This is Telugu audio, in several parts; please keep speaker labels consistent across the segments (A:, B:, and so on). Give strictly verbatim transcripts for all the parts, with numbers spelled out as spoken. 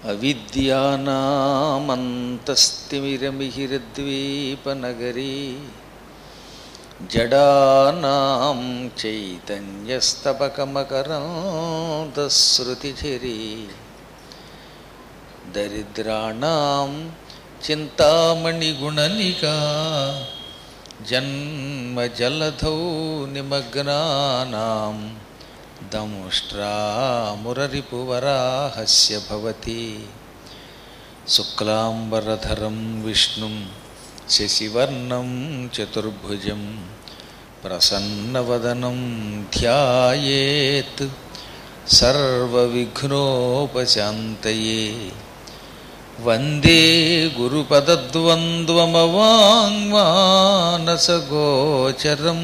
A: అవిద్యానామంతస్తిమిరమిహిరద్వీపనగరీ జడానాం చైతన్యస్తబకమకరందశ్రుతిఝరీ దరిద్రాణాం చింతామణిగుణనికా జన్మజలధౌ నిమగ్నానాం దంష్ట్రామురరిపువరాహస్య భవతి శుక్లాంబరధరం విష్ణుం శశివర్ణం చతుర్భుజం ప్రసన్నవదనం ధ్యాయేత్ సర్వవిఘ్నోపశాంతయే వందే గురుపదద్వంద్వమవాంగ్మానసగోచరం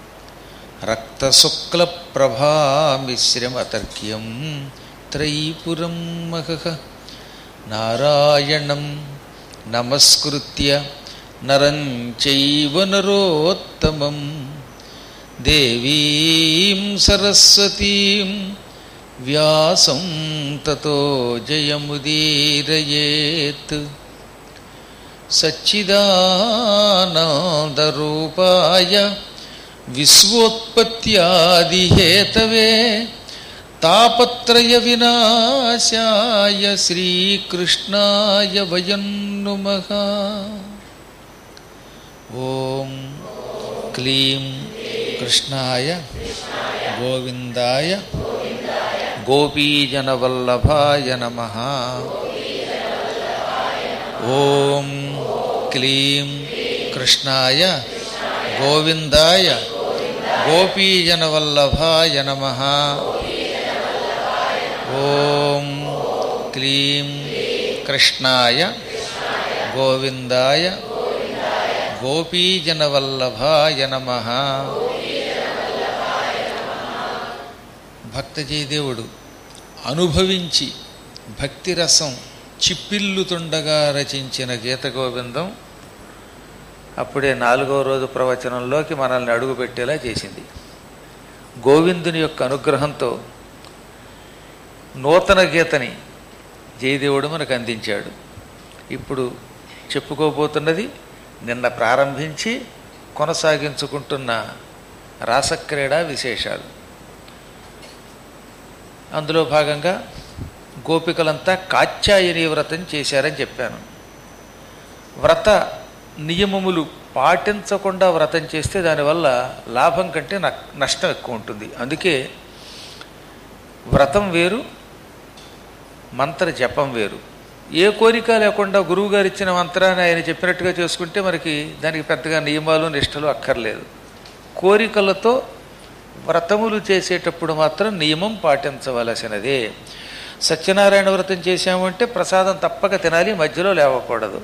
A: రక్తశుక్లప్రభామిశ్రమతర్క్యం త్రైపురం మహః నారాయణం నమస్కృత్య నరం చైవ నరోత్తమం దేవీం సరస్వతీం వ్యాసం తతో జయముదీరయేత్ సచ్చిదానందరూపాయ విశ్వోత్పత్యాదిహేతవే తాపత్రయ వినాశాయ శ్రీకృష్ణాయ వయం నుమః. ఓం క్లీం కృష్ణాయ గోవిందాయ గోపీజనవల్లభాయ నమః. ఓం క్లీం కృష్ణాయ గోవిందాయ గోపీజనవల్లభాయ నమః. ఓం క్లీం కృష్ణాయ గోవిందాయ గోపీజనవల్లభాయ నమః. భక్తజయదేవుడు అనుభవించి భక్తిరసం చిప్పిల్లుతుండగా రచించిన గీత గోవిందం అప్పుడే నాలుగో రోజు ప్రవచనంలోకి మనల్ని అడుగుపెట్టేలా చేసింది. గోవిందుని యొక్క అనుగ్రహంతో నూతన గీతని జయదేవుడు మనకు అందించాడు. ఇప్పుడు చెప్పుకోబోతున్నది నిన్న ప్రారంభించి కొనసాగించుకుంటున్న రాసక్రీడా విశేషాలు. అందులో భాగంగా గోపికలంతా కాత్యాయని వ్రతం చేశారని చెప్పాను. వ్రత నియమములు పాటించకుండా వ్రతం చేస్తే దానివల్ల లాభం కంటే నష్టం ఎక్కువ ఉంటుంది. అందుకే వ్రతం వేరు, మంత్ర జపం వేరు. ఏ కోరిక లేకుండా గురువుగారు ఇచ్చిన మంత్రాన్ని ఆయన చెప్పినట్టుగా చేసుకుంటే మనకి దానికి పెద్దగా నియమాలు నిష్టలు అక్కర్లేదు. కోరికలతో వ్రతములు చేసేటప్పుడు మాత్రం నియమం పాటించవలసినదే. సత్యనారాయణ వ్రతం చేశామంటే ప్రసాదం తప్పక తినాలి, మధ్యలో లేవకూడదు.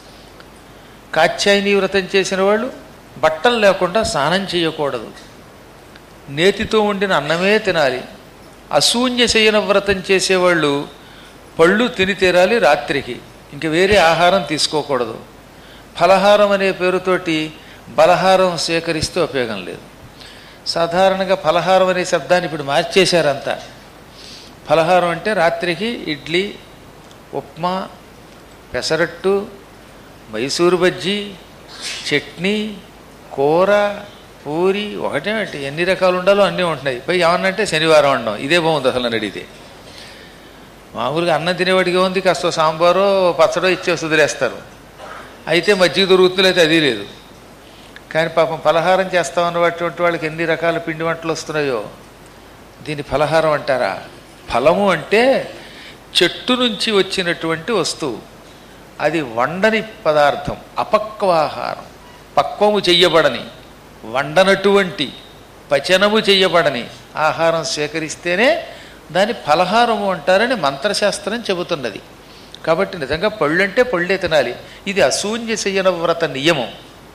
A: కాత్యాయని వ్రతం చేసిన వాళ్ళు బట్టలు లేకుండా స్నానం చేయకూడదు, నేతితో వండిన అన్నమే తినాలి. అశూన్య శయన వ్రతం చేసేవాళ్ళు పళ్ళు తిని తీరాలి రాత్రికి, ఇంక వేరే ఆహారం తీసుకోకూడదు. ఫలహారం అనే పేరుతోటి బలహారం స్వీకరిస్తే ఉపయోగం లేదు. సాధారణంగా ఫలహారం అనే శబ్దాన్ని ఇప్పుడు మార్చేశారంతా. ఫలహారం అంటే రాత్రికి ఇడ్లీ, ఉప్మా, పెసరట్టు, మైసూరు బజ్జీ, చట్నీ, కూర, పూరి ఒకటే అంటే ఎన్ని రకాలు ఉండాలో అన్నీ ఉంటున్నాయి. పై ఏమన్నంటే శనివారం ఉండడం ఇదే బాగుంది అసలు అని అడిగితే. మామూలుగా అన్నం తినేవాడిగా ఉంది, కాస్త సాంబారో పచ్చడో ఇచ్చేసి వదిలేస్తారు. అయితే మజ్జిగ దొరుకుతుంది, అయితే అది లేదు. కానీ పాపం ఫలహారం చేస్తామన్నటువంటి వాళ్ళకి ఎన్ని రకాల పిండి వంటలు వస్తున్నాయో. దీన్ని ఫలహారం అంటారా? ఫలము అంటే చెట్టు నుంచి వచ్చినటువంటి వస్తువు, అది వండని పదార్థం, అపక్వాహారం. పక్వము చెయ్యబడని, వండనటువంటి, పచనము చెయ్యబడని ఆహారం స్వీకరిస్తేనే దాన్ని ఫలహారము అంటారని మంత్రశాస్త్రం చెబుతున్నది. కాబట్టి నిజంగా పళ్ళు అంటే పళ్ళే తినాలి. ఇది అశూన్య శయన వ్రత నియమం.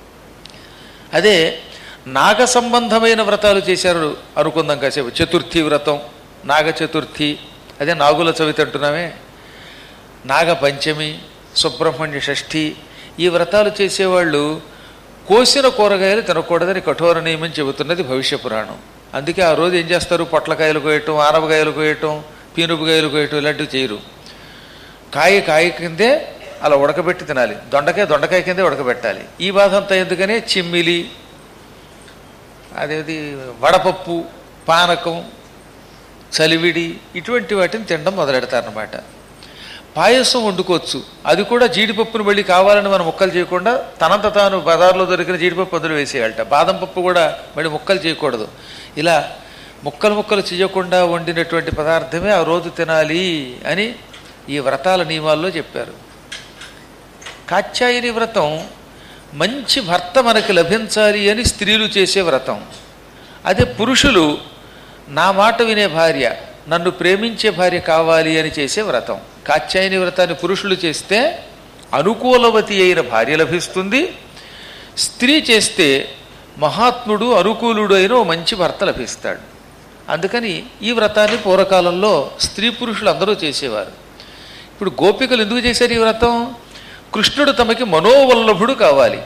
A: అదే నాగ సంబంధమైన వ్రతాలు చేశారు అనుకుందాం కాసేపు. చతుర్థి వ్రతం, నాగ చతుర్థి, అదే నాగుల చవితి అంటున్నామే, నాగ పంచమి, సుబ్రహ్మణ్య షష్ఠి, ఈ వ్రతాలు చేసేవాళ్ళు కోసిన కూరగాయలు తినకూడదని కఠోర నియమం చెబుతున్నది భవిష్య పురాణం. అందుకే ఆ రోజు ఏం చేస్తారు, పొట్లకాయలు కోయటం, ఆనపకాయలు కోయటం, పీనుపుకాయలు కోయటం ఇలాంటివి చేయరు. కాయ కాయ కిందే అలా ఉడకబెట్టి తినాలి, దొండకాయ దొండకాయ కిందే ఉడకబెట్టాలి. ఈ బాధ అంతా ఎందుకనే చిమ్మిలి, అదేది వడపప్పు, పానకం, చలివిడి ఇటువంటి వాటిని తినడం మొదలెడతారనమాట. పాయసం వండుకోవచ్చు, అది కూడా జీడిపప్పును మళ్ళీ కావాలని మనం ముక్కలు చేయకుండా తనంత తాను బజార్లో దొరికిన జీడిపప్పు అందులో వేసేయాలట. బాదం పప్పు కూడా మళ్ళీ ముక్కలు చేయకూడదు. ఇలా ముక్కలు ముక్కలు చేయకుండా వండినటువంటి పదార్థమే ఆ రోజు తినాలి అని ఈ వ్రతాల నియమాల్లో చెప్పారు. కాత్యాయని వ్రతం మంచి భర్త మనకి లభించాలి అని స్త్రీలు చేసే వ్రతం. అదే పురుషులు నా మాట వినే భార్య, నన్ను ప్రేమించే భార్య కావాలి అని చేసే వ్రతం. కాత్యాయని వ్రతాన్ని పురుషులు చేస్తే అనుకూలవతి అయిన భార్య లభిస్తుంది. స్త్రీ చేస్తే మహాత్ముడు అనుకూలుడు అయిన ఓ మంచి భర్త లభిస్తాడు. అందుకని ఈ వ్రతాన్ని పూర్వకాలంలో స్త్రీ పురుషులు అందరూ చేసేవారు. ఇప్పుడు గోపికలు ఎందుకు చేశారు ఈ వ్రతం? కృష్ణుడు తమకి మనోవల్లభుడు కావాలి.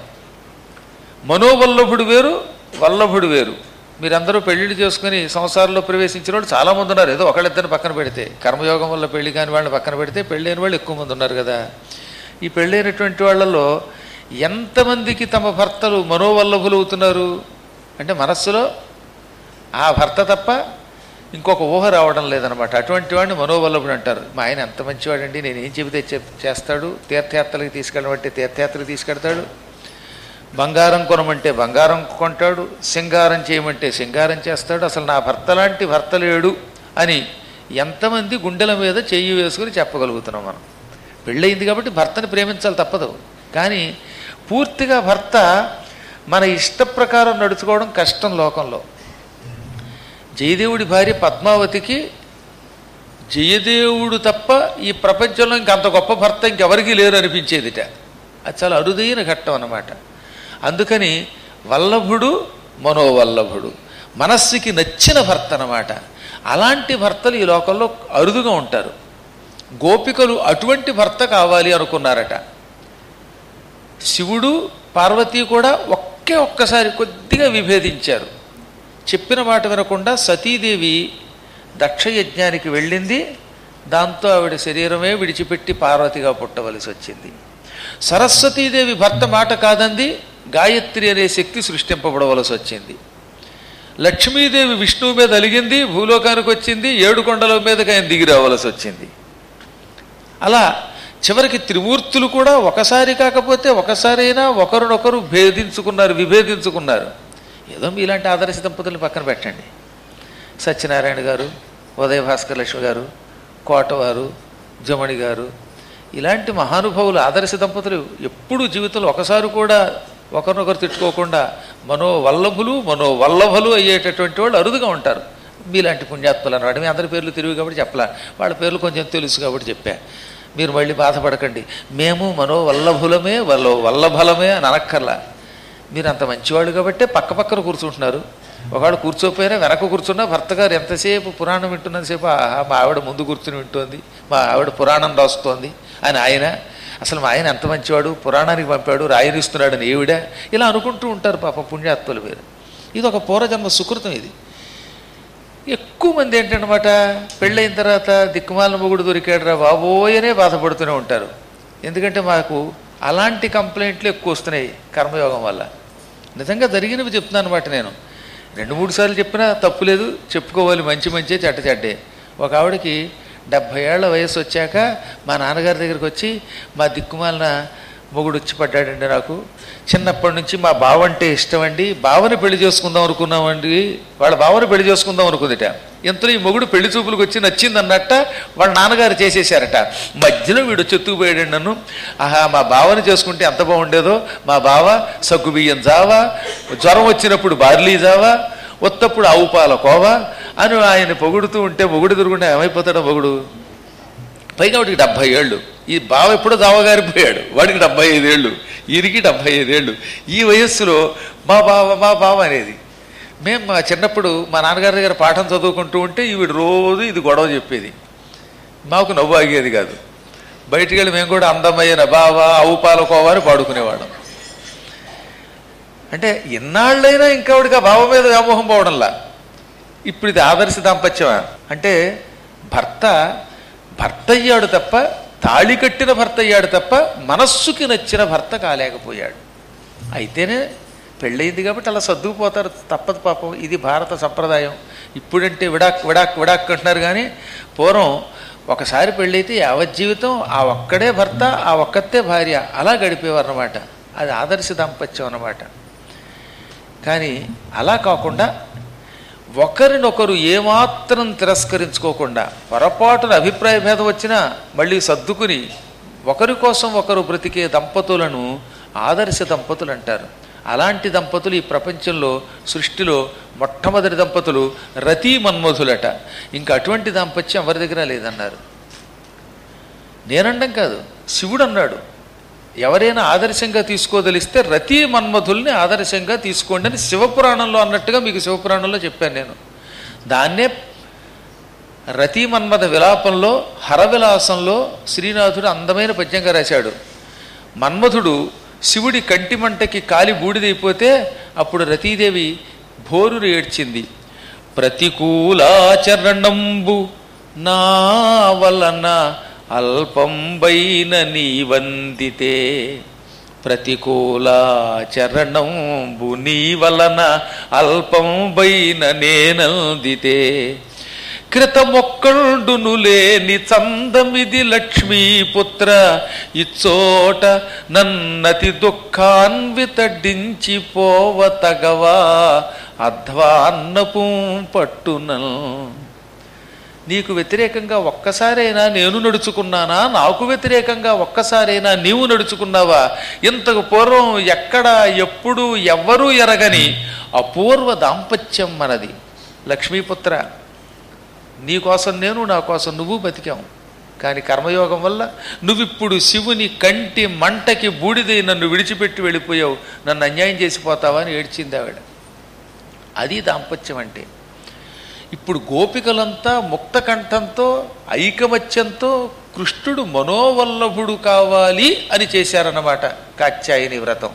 A: మనోవల్లభుడు వేరు, వల్లభుడు వేరు. మీరందరూ పెళ్లిళ్ళు చేసుకుని సంసారంలో ప్రవేశించిన వాళ్ళు చాలామంది ఉన్నారు. ఏదో ఒకళ్ళిద్దరిని పక్కన పెడితే, కర్మయోగం వల్ల పెళ్లి కాని వాళ్ళని పక్కన పెడితే పెళ్ళైన వాళ్ళు ఎక్కువ మంది ఉన్నారు కదా. ఈ పెళ్ళైనటువంటి వాళ్ళలో ఎంతమందికి తమ భర్తలు మనోవల్లభులు అవుతున్నారు అంటే మనస్సులో ఆ భర్త తప్ప ఇంకొక ఊహ రావడం లేదనమాట. అటువంటి వాడిని మనోవల్లభుడు అంటారు. మా ఆయన ఎంత మంచివాడండి, నేను ఏం చెబితే చేస్తాడు, తీర్థయాత్రలకు తీసుకెళ్ళమంటే తీర్థయాత్రలకు తీసుకెడతాడు, బంగారం కొనమంటే బంగారం కొంటాడు, సింగారం చేయమంటే సింగారం చేస్తాడు, అసలు నా భర్త లాంటి భర్త లేడు అని ఎంతమంది గుండెల మీద చెయ్యి వేసుకుని చెప్పగలుగుతున్నాం మనం. పెళ్ళయింది కాబట్టి భర్తని ప్రేమించాలి తప్పదు. కానీ పూర్తిగా భర్త మన ఇష్ట ప్రకారం నడుచుకోవడం కష్టం లోకంలో. జయదేవుడి భార్య పద్మావతికి జయదేవుడు తప్ప ఈ ప్రపంచంలో ఇంకంత గొప్ప భర్త ఇంకెవరికీ లేరు అనిపించేదిట. అది చాలా అరుదైన ఘట్టం అన్నమాట. అందుకని వల్లభుడు మనోవల్లభుడు, మనస్సుకి నచ్చిన భర్త అన్నమాట. అలాంటి భర్తలు ఈ లోకంలో అరుదుగా ఉంటారు. గోపికలు అటువంటి భర్త కావాలి అనుకున్నారట. శివుడు పార్వతీ కూడా ఒకే ఒక్కసారి కొద్దిగా విభేదించారు. చెప్పిన మాట వినకుండా సతీదేవి దక్షయజ్ఞానికి వెళ్ళింది. దాంతో ఆవిడ శరీరమే విడిచిపెట్టి పార్వతిగా పుట్టవలసి వచ్చింది. సరస్వతీదేవి భర్త మాట కాదంది, గాయత్రి అనే శక్తి సృష్టింపబడవలసి వచ్చింది. లక్ష్మీదేవి విష్ణువు మీద అలిగింది, భూలోకానికి వచ్చింది, ఏడు కొండల మీదకి ఆయన దిగి రావలసి వచ్చింది. అలా చివరికి త్రిమూర్తులు కూడా ఒకసారి కాకపోతే ఒకసారైనా ఒకరినొకరు భేదించుకున్నారు, విభేదించుకున్నారు. ఏదో మీలాంటి ఆదర్శ దంపతులను పక్కన పెట్టండి. సత్యనారాయణ గారు, ఉదయ భాస్కర్ లక్ష్మి గారు, కోటవారు, జమణి గారు, ఇలాంటి మహానుభావులు ఆదర్శ దంపతులు ఎప్పుడు జీవితంలో ఒకసారి కూడా ఒకరినొకరు తిట్టుకోకుండా మనోవల్లభులు మనోవల్లభలు అయ్యేటటువంటి వాళ్ళు అరుదుగా ఉంటారు. మీలాంటి పుణ్యాత్ములు అన్నమాట. మీ అందరి పేర్లు తెలివి కాబట్టి చెప్పలా, వాళ్ళ పేర్లు కొంచెం తెలుసు కాబట్టి చెప్పా. మీరు మళ్ళీ బాధపడకండి, మేము మనోవల్లభులమే వల్లో వల్లభలమే అని అనక్కర్లా. మీరు అంత మంచివాళ్ళు కాబట్టే పక్క పక్కన కూర్చుంటున్నారు. ఒకవాడు కూర్చోపోయినా వెనక కూర్చున్నా భర్త గారు ఎంతసేపు పురాణం వింటున్నంతసేపు ఆహా మా ఆవిడ ముందు కూర్చుని వింటోంది, మా ఆవిడ పురాణం రాస్తోంది అని ఆయన, అసలు మా ఆయన ఎంత మంచివాడు, పురాణానికి పంపాడు, రాయనిస్తున్నాడని ఏవిడ, ఇలా అనుకుంటూ ఉంటారు పాప పుణ్యాత్ములు మీరు. ఇది ఒక పూర్వజన్మ సుకృతం. ఇది ఎక్కువ మంది ఏంటన్నమాట, పెళ్ళైన తర్వాత దిక్కుమాలిన మొగుడు దొరికాడురా బాబోయనే బాధపడుతూనే ఉంటారు. ఎందుకంటే మాకు అలాంటి కంప్లైంట్లు ఎక్కువ వస్తున్నాయి కర్మయోగం వల్ల. నిజంగా జరిగినవి చెప్తున్నాను అనమాట. నేను రెండు మూడు సార్లు చెప్పినా తప్పు లేదు, చెప్పుకోవాలి, మంచి మంచి చెడ్డ చెడ్డే. ఒక ఆవిడకి డెబ్భై ఏళ్ల వయసు వచ్చాక మా నాన్నగారి దగ్గరికి వచ్చి, మా దిక్కుమాలిన మొగుడు వచ్చి పడ్డాడండి నాకు, చిన్నప్పటి నుంచి మా బావ అంటే ఇష్టం అండి, బావని పెళ్లి చేసుకుందాం అనుకున్నామండి, వాళ్ళ బావని పెళ్లి చేసుకుందాం అనుకుందిట. ఎంతలో ఈ మొగుడు పెళ్లి చూపులకు వచ్చి నచ్చింది అన్నట్ట వాళ్ళ నాన్నగారు చేసేసారట. మధ్యలో వీడు చెత్తుకుపోయాడండి నన్ను. ఆహా మా బావని చేసుకుంటే ఎంత బాగుండేదో, మా బావ సగ్గు బియ్యం జావా, జ్వరం వచ్చినప్పుడు బార్లీ జావా, ఒత్తప్పుడు ఆవు పాల కోవా అని ఆయన పొగుడుతూ ఉంటే మొగుడు తిరుగుంటే ఏమైపోతాడో మొగుడు. పైగా వాడికి డెబ్భై ఏళ్ళు. ఈ బావ ఎప్పుడో దావగారిపోయాడు, వాడికి డెబ్భై ఐదేళ్ళు, ఈయనకి డెబ్భై ఐదేళ్ళు. ఈ వయస్సులో మా బావ మా బావ అనేది. మేము మా చిన్నప్పుడు మా నాన్నగారి దగ్గర పాఠం చదువుకుంటూ ఉంటే ఈవిడ రోజు ఇది గొడవ చెప్పేది. మాకు నవ్వు ఆగేది కాదు. బయటికి వెళ్ళి మేము కూడా అందమైన బావ ఆవు పాలకోవా అని పాడుకునేవాళ్ళం. అంటే ఇన్నాళ్ళైనా ఇంకా ఆవిడకి ఆ బావ మీద వ్యామోహం పోవడంలా. ఇప్పుడు ఇది ఆదర్శ దాంపత్యమా అంటే, భర్త భర్త అయ్యాడు తప్ప తాళి కట్టిన భర్త అయ్యాడు తప్ప మనస్సుకి నచ్చిన భర్త కాలేకపోయాడు. అయితేనే పెళ్ళయింది కాబట్టి అలా సర్దుకుపోతారు, తప్పదు పాపం. ఇది భారత సంప్రదాయం. ఇప్పుడంటే విడాక్ విడాక్ విడాక్ అంటున్నారు, కానీ పూర్వం ఒకసారి పెళ్ళైతే యావజ్జీవితం ఆ ఒక్కడే భర్త, ఆ ఒక్కతే భార్య, అలా గడిపేవారు అన్నమాట. అది ఆదర్శ దాంపత్యం అన్నమాట. కానీ అలా కాకుండా ఒకరినొకరు ఏమాత్రం తిరస్కరించుకోకుండా, పొరపాటున అభిప్రాయ భేదం వచ్చినా మళ్ళీ సర్దుకుని ఒకరి కోసం ఒకరు బ్రతికే దంపతులను ఆదర్శ దంపతులు అంటారు. అలాంటి దంపతులు ఈ ప్రపంచంలో సృష్టిలో మొట్టమొదటి దంపతులు రతీ మన్మధులట. ఇంకా అటువంటి దాంపత్యం ఎవరి దగ్గర లేదన్నారు. నేనండం కాదు, శివుడు అన్నాడు, ఎవరైనా ఆదర్శంగా తీసుకోదలిస్తే రతీ మన్మధుల్ని ఆదర్శంగా తీసుకోండి అని శివపురాణంలో అన్నట్టుగా మీకు శివపురాణంలో చెప్పాను నేను. దాన్నే రతీ మన్మథ విలాపంలో హరవిలాసంలో శ్రీనాథుడు అందమైన పద్యంగా రాశాడు. మన్మధుడు శివుడి కంటి మంటకి కాలి బూడిదైపోతే అప్పుడు రతీదేవి భోరు ఏడ్చింది. ప్రతికూలాచరణంబు నా వలన అల్పంబైన నీ వందితే, ప్రతికూలాచరణంబు నీ వలన అల్పంబైన నేనందితే, కృతమొక్కడును లేని చందమిది లక్ష్మీపుత్ర, ఇచ్చోట నన్నతి దుఃఖాన్వితడించి పోవతగవా అధ్వాన్నపు పట్టునల్. నీకు వ్యతిరేకంగా ఒక్కసారైనా నేను నడుచుకున్నానా, నాకు వ్యతిరేకంగా ఒక్కసారైనా నీవు నడుచుకున్నావా? ఇంతకు పూర్వం ఎక్కడ ఎప్పుడు ఎవ్వరూ ఎరగని అపూర్వ దాంపత్యం మనది. లక్ష్మీపుత్ర, నీ కోసం నేను, నా కోసం నువ్వు బతికాము. కానీ కర్మయోగం వల్ల నువ్విప్పుడు శివుని కంటి మంటకి బూడిదై నన్ను విడిచిపెట్టి వెళ్ళిపోయావు, నన్ను అన్యాయం చేసిపోతావా అని ఏడ్చింది ఆవిడ. అది దాంపత్యం అంటే. ఇప్పుడు గోపికలంతా ముక్త కంఠంతో ఐకమత్యంతో కృష్ణుడు మనోవల్లభుడు కావాలి అని చేశారన్నమాట కాత్యాయని వ్రతం.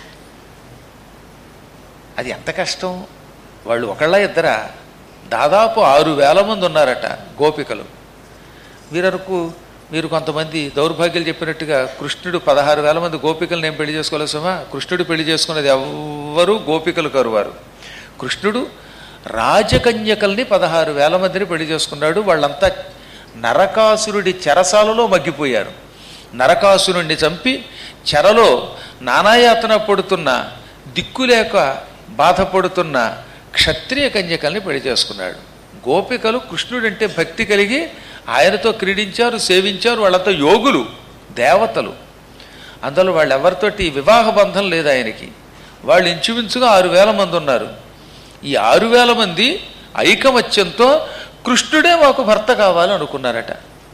A: అది ఎంత కష్టం! వాళ్ళు ఒకళ్ళ ఇద్దరా? దాదాపు ఆరు వేల మంది ఉన్నారట గోపికలు. వీరరకు మీరు కొంతమంది దౌర్భాగ్యాలు చెప్పినట్టుగా కృష్ణుడు పదహారు వేల మంది గోపికలు నేను పెళ్లి చేసుకోలేదు సుమా. కృష్ణుడు పెళ్లి చేసుకున్నది ఎవ్వరూ గోపికలు కరువారు. కృష్ణుడు రాజకన్యకల్ని పదహారు వేల మందిని పెళ్లి చేసుకున్నాడు. వాళ్ళంతా నరకాసురుడి చెరసాలలో మగ్గిపోయారు. నరకాసురుణ్ణి చంపి చెరలో నానాయాతన పడుతున్న, దిక్కులేక బాధపడుతున్న క్షత్రియ కన్యకల్ని పెళ్లి చేసుకున్నాడు. గోపికలు కృష్ణుడంటే భక్తి కలిగి ఆయనతో క్రీడించారు, సేవించారు. వాళ్ళంతా యోగులు, దేవతలు. అందులో వాళ్ళు ఎవరితోటి వివాహ బంధం లేదు ఆయనకి. వాళ్ళు ఇంచుమించుగా ఆరు వేల మంది ఉన్నారు. ఈ ఆరు వేల మంది ఐకమత్యంతో కృష్ణుడే మాకు భర్త కావాలి అనుకున్నారట.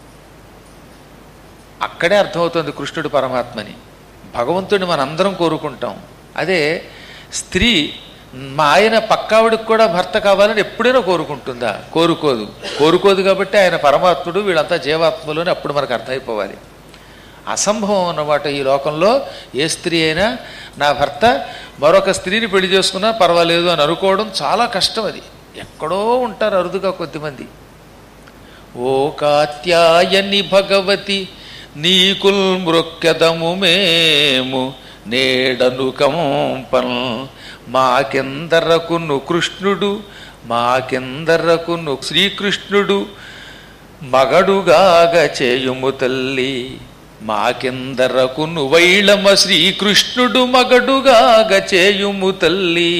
A: అక్కడే అర్థమవుతుంది కృష్ణుడు పరమాత్మని. భగవంతుడిని మనందరం కోరుకుంటాం. అదే స్త్రీ మా ఆయన పక్కావిడికి కూడా భర్త కావాలని ఎప్పుడైనా కోరుకుంటుందా? కోరుకోదు. కోరుకోదు కాబట్టి ఆయన పరమాత్ముడు, వీళ్ళంతా జీవాత్ములు అని అప్పుడు మనకు అర్థమైపోవాలి. అసంభవం అన్నమాట. ఈ లోకంలో ఏ స్త్రీ అయినా నా భర్త మరొక స్త్రీని పెళ్లి చేసుకున్నా పర్వాలేదు అని అనుకోవడం చాలా కష్టం. అది ఎక్కడో ఉంటారు అరుదుగా కొద్దిమంది. ఓ కాత్యాయని భగవతి నీకుల్ మృక్యదము మేము నేడను కంపన్, మాకెందరకును కృష్ణుడు మాకెందరకును శ్రీకృష్ణుడు మగడుగాగ చేయుము తల్లి, మాకెందరకును వైళమ శ్రీకృష్ణుడు మగడుగాగ చేయుము తల్లి.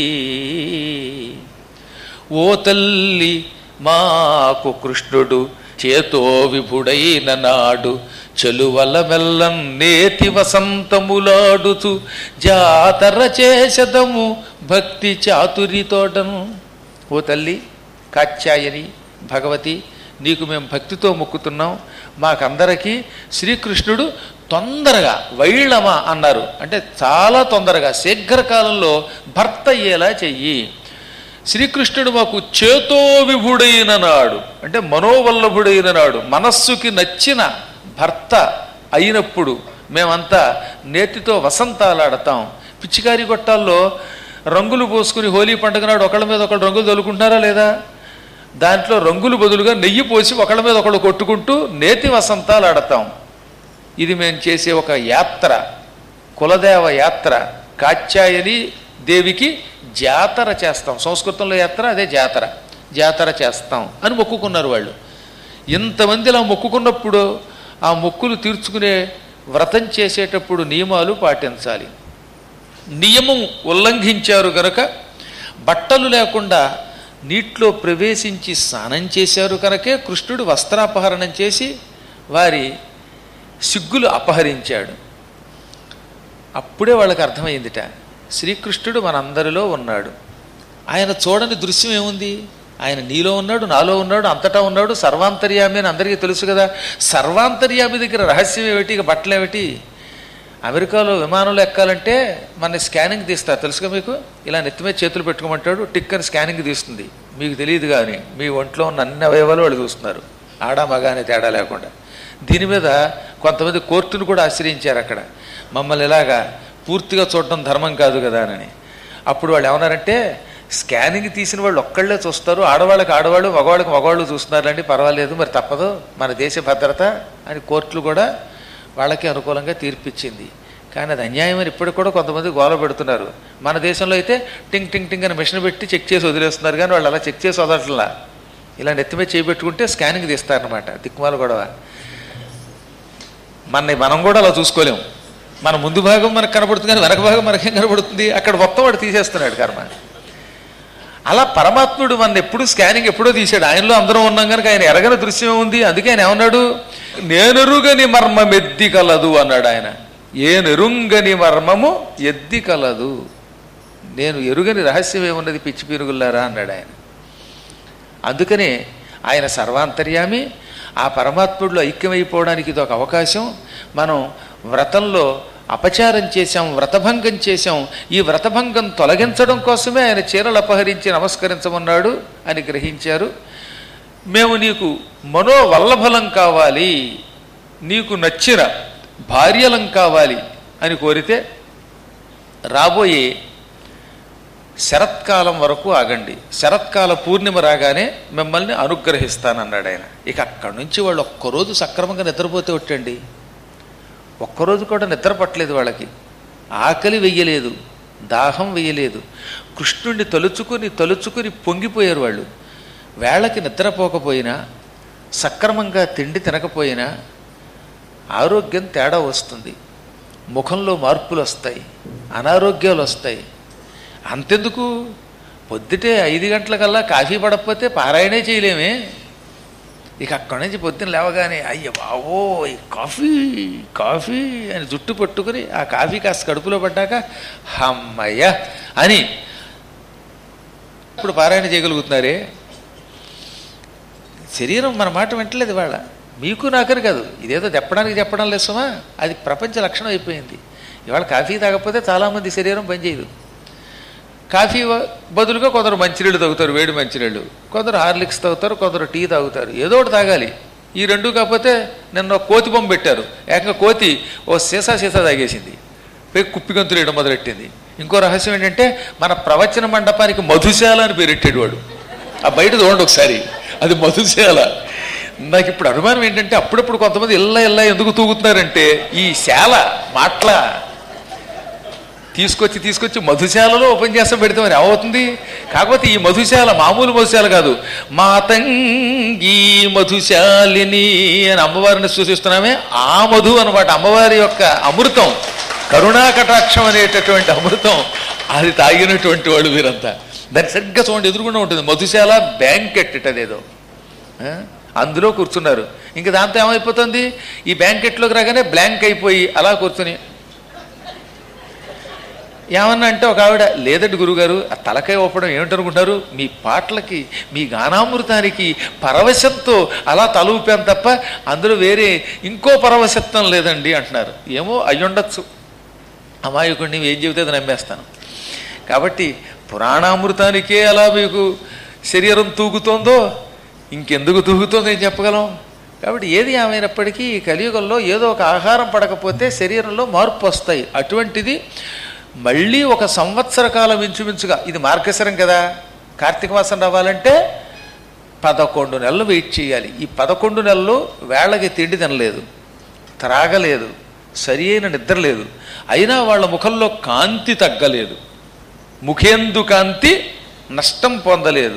A: ఓ తల్లి మాకు కృష్ణుడు చేతో విభుడైన నాడు, చెలువల మెల్లం నేతి వసంతములాడుతూ జాతర చేసదము భక్తి చాతురితోటను. ఓ తల్లి కాత్యాయని భగవతి, నీకు మేము భక్తితో మొక్కుతున్నాం. మాకందరికీ శ్రీకృష్ణుడు తొందరగా, వైళమ అన్నారు అంటే చాలా తొందరగా, శీఘ్రకాలంలో భర్త అయ్యేలా చెయ్యి. శ్రీకృష్ణుడు మాకు చేతో విభుడైన నాడు అంటే మనోవల్లభుడైన నాడు, మనస్సుకి నచ్చిన భర్త అయినప్పుడు మేమంతా నేతితో వసంతాలాడతాం. పిచ్చికారి గొట్టాల్లో రంగులు పోసుకుని హోలీ పండుగ నాడు ఒకళ్ళ మీద ఒకళ్ళు రంగులు తొలుకుంటున్నారా లేదా? దాంట్లో రంగులు బదులుగా నెయ్యి పోసి ఒకళ్ళ మీద ఒకళ్ళు కొట్టుకుంటూ నేతి వసంతాలు ఆడతాం. ఇది మేము చేసే ఒక యాత్ర, కులదేవ యాత్ర. కాత్యాయని దేవికి జాతర చేస్తాం. సంస్కృతంలో యాత్ర అదే జాతర. జాతర చేస్తాం అని మొక్కుకున్నారు వాళ్ళు. ఇంతమంది ఇలా మొక్కుకున్నప్పుడు ఆ మొక్కులు తీర్చుకునే వ్రతం చేసేటప్పుడు నియమాలు పాటించాలి. నియమం ఉల్లంఘించారు గనక బట్టలు లేకుండా నీటిలో ప్రవేశించి స్నానం చేశారు కనుకే కృష్ణుడు వస్త్రాపహరణం చేసి వారి సిగ్గులు అపహరించాడు. అప్పుడే వాళ్ళకి అర్థమైందిట, శ్రీకృష్ణుడు మనందరిలో ఉన్నాడు. ఆయన చూడని దృశ్యం ఏముంది? ఆయన నీలో ఉన్నాడు, నాలో ఉన్నాడు, అంతటా ఉన్నాడు, సర్వాంతర్యామి అని అందరికీ తెలుసు కదా. సర్వాంతర్యామి దగ్గర రహస్యం ఏమిటి? ఇక బట్టలు ఏమిటి? అమెరికాలో విమానంలో ఎక్కాలంటే మన స్కానింగ్ తీస్తారు, తెలుసుగా మీకు. ఇలా నెత్తిమీద చేతులు పెట్టుకోమంటాడు, టిక్ అని స్కానింగ్ తీస్తుంది. మీకు తెలియదు కానీ మీ ఒంట్లో ఉన్న అన్ని అవయవాలు వాళ్ళు చూస్తున్నారు, ఆడా మగ అనే తేడా లేకుండా. దీని మీద కొంతమంది కోర్టును కూడా ఆశ్రయించారు అక్కడ, మమ్మల్ని ఇలాగా పూర్తిగా చూడటం ధర్మం కాదు కదా అని. అప్పుడు వాళ్ళు ఏమన్నారంటే, స్కానింగ్ తీసిన వాళ్ళు ఒక్కళ్ళే చూస్తారు, ఆడవాళ్ళకి ఆడవాళ్ళు, మగవాళ్ళకి మగవాళ్ళు చూస్తున్నారండి, పర్వాలేదు, మరి తప్పదు, మన దేశ భద్రత అని కోర్టులు కూడా వాళ్ళకి అనుకూలంగా తీర్పిచ్చింది. కానీ అది అన్యాయం అని ఇప్పటికి కూడా కొంతమంది గోల పెడుతున్నారు. మన దేశంలో అయితే టింగ్ టింగ్ టింగ్ అని మిషన్ పెట్టి చెక్ చేసి వదిలేస్తున్నారు, కానీ వాళ్ళు అలా చెక్ చేసి వదలట్లా. ఇలా నెత్తిమీద చేయబెట్టుకుంటే స్కానింగ్ తీస్తారనమాట. దిక్కుమాల గొడవ. మన మనం కూడా అలా చూసుకోలేము. మన ముందు భాగం మనకు కనబడుతుంది, కానీ వెనక భాగం మనకేం కనబడుతుంది? అక్కడ మొత్తం వాడు తీసేస్తున్నాడు కర్మ. అలా పరమాత్ముడు మన ఎప్పుడు స్కానింగ్ ఎప్పుడో తీశాడు. ఆయనలో అందరం ఉన్నాం కనుక ఆయన ఎరగని దృశ్యం ఉంది. అందుకే ఆయన ఏమన్నాడు? నేనెరుగని మర్మం ఎద్ది కలదు అన్నాడు ఆయన. ఏనెరుంగని మర్మము ఎద్ది కలదు, నేను ఎరుగని రహస్యం ఏమున్నది పిచ్చి పీరుగుల్లారా అన్నాడు ఆయన. అందుకనే ఆయన సర్వాంతర్యామి. ఆ పరమాత్ముడిలో ఐక్యమైపోవడానికి ఇది ఒక అవకాశం. మనం వ్రతంలో అపచారం చేశాం, వ్రతభంగం చేశాం. ఈ వ్రతభంగం తొలగించడం కోసమే ఆయన చీరలు అపహరించి నమస్కరించమన్నాడు అని గ్రహించారు. మేము నీకు మనోవల్లభలం కావాలి, నీకు నచ్చిన భార్యలం కావాలి అని కోరితే రాబోయే శరత్కాలం వరకు ఆగండి, శరత్కాల పూర్ణిమ రాగానే మిమ్మల్ని అనుగ్రహిస్తానన్నాడు ఆయన. ఇక అక్కడి నుంచి వాళ్ళు ఒక్కరోజు సక్రమంగా నిద్రపోతే ఒట్టండి. ఒక్కరోజు కూడా నిద్ర పట్టలేదు వాళ్ళకి, ఆకలి వెయ్యలేదు, దాహం వెయ్యలేదు. కృష్ణుడిని తలుచుకుని తలుచుకుని పొంగిపోయారు వాళ్ళు. వేళకి నిద్రపోకపోయినా, సక్రమంగా తిండి తినకపోయినా ఆరోగ్యం తేడా వస్తుంది, ముఖంలో మార్పులు వస్తాయి, అనారోగ్యాలు వస్తాయి. అంతెందుకు, పొద్దుటే ఐదు గంటలకల్లా కాఫీ పడకపోతే పారాయణే చేయలేమే. ఇక అక్కడి నుంచి పొద్దున్న లేవగానే అయ్య బావో ఈ కాఫీ కాఫీ అని జుట్టు పట్టుకుని ఆ కాఫీ కాస్త కడుపులో పడ్డాక హమ్మయ్య అని ఇప్పుడు పారాయణ చేయగలుగుతున్నారే. శరీరం మన మాట వింటలేదు వాళ్ళ. మీకు నాకని కాదు, ఇదేదో చెప్పడానికి చెప్పడం లేసమా, అది ప్రపంచ లక్షణం అయిపోయింది. ఇవాళ కాఫీ తాగకపోతే చాలామంది శరీరం పనిచేయదు. కాఫీ బదులుగా కొందరు మంచినీళ్ళు తాగుతారు, వేడి మంచినీళ్ళు, కొందరు హార్లిక్స్ తాగుతారు, కొందరు టీ తాగుతారు. ఏదో ఒకటి తాగాలి. ఈ రెండు కాకపోతే నిన్న కోతి బొమ్మ పెట్టారు, ఏకంగా కోతి ఓ సీసా సీసా తాగేసింది, పోయి కుప్పి గంతులు వేయడం మొదలెట్టింది. ఇంకో రహస్యం ఏంటంటే మన ప్రవచన మండపానికి మధుశాల అని పేరెట్టాడు వాడు. ఆ బయట చూడండి ఒకసారి, అది మధుశాల. నాకు ఇప్పుడు అనుమానం ఏంటంటే అప్పుడప్పుడు కొంతమంది ఇళ్ళ ఇళ్ళ ఎందుకు తూగుతున్నారంటే ఈ శాల మాటల తీసుకొచ్చి తీసుకొచ్చి మధుశాలలో ఉపన్యాసం పెడతామని ఏమవుతుంది. కాకపోతే ఈ మధుశాల మామూలు మధుశాల కాదు, మాతంగి మధుశాలిని అని అమ్మవారిని సూచిస్తున్నామే, ఆ మధు అనమాట. అమ్మవారి యొక్క అమృతం, కరుణా కటాక్షం అనేటటువంటి అమృతం, అది తాగినటువంటి వాళ్ళు వీరంతా. దాన్ని సరిగ్గా చూడండి, ఎదురుగుండా ఉంటుంది మధుశాల బ్యాంకెట్ అదేదో, అందులో కూర్చున్నారు. ఇంకా దాంతో ఏమైపోతుంది, ఈ బ్యాంకెట్లోకి రాగానే బ్లాంక్ అయిపోయి అలా కూర్చుని ఏమన్నా అంటే ఒక ఆవిడ, లేదండి గురుగారు ఆ తలకాయ ఒప్పడం ఏమిటనుకుంటారు, మీ పాటలకి మీ గానామృతానికి పరవశంతో అలా తల ఊపాను తప్ప అందులో వేరే ఇంకో పరవశత్వం లేదండి అంటున్నారు. ఏమో అయ్యుండొచ్చు, అమాయకుడిని ఏం చెబితే అది నమ్మేస్తాను. కాబట్టి పురాణామృతానికే అలా మీకు శరీరం తూగుతోందో ఇంకెందుకు తూగుతోందో ఏం చెప్పగలం. కాబట్టి ఏది ఏమైనప్పటికీ ఈ కలియుగంలో ఏదో ఒక ఆహారం పడకపోతే శరీరంలో మార్పు వస్తాయి. అటువంటిది మళ్ళీ ఒక సంవత్సర కాలం ఇంచుమించుగా, ఇది మార్గశిరం కదా, కార్తీక మాసం రావాలంటే పదకొండు నెలలు వెయిట్ చేయాలి. ఈ పదకొండు నెలలు వేళకి తిండి తినలేదు, త్రాగలేదు, సరి అయిన నిద్ర లేదు. అయినా వాళ్ళ ముఖంలో కాంతి తగ్గలేదు, ముఖేందు కాంతి నష్టం పొందలేదు.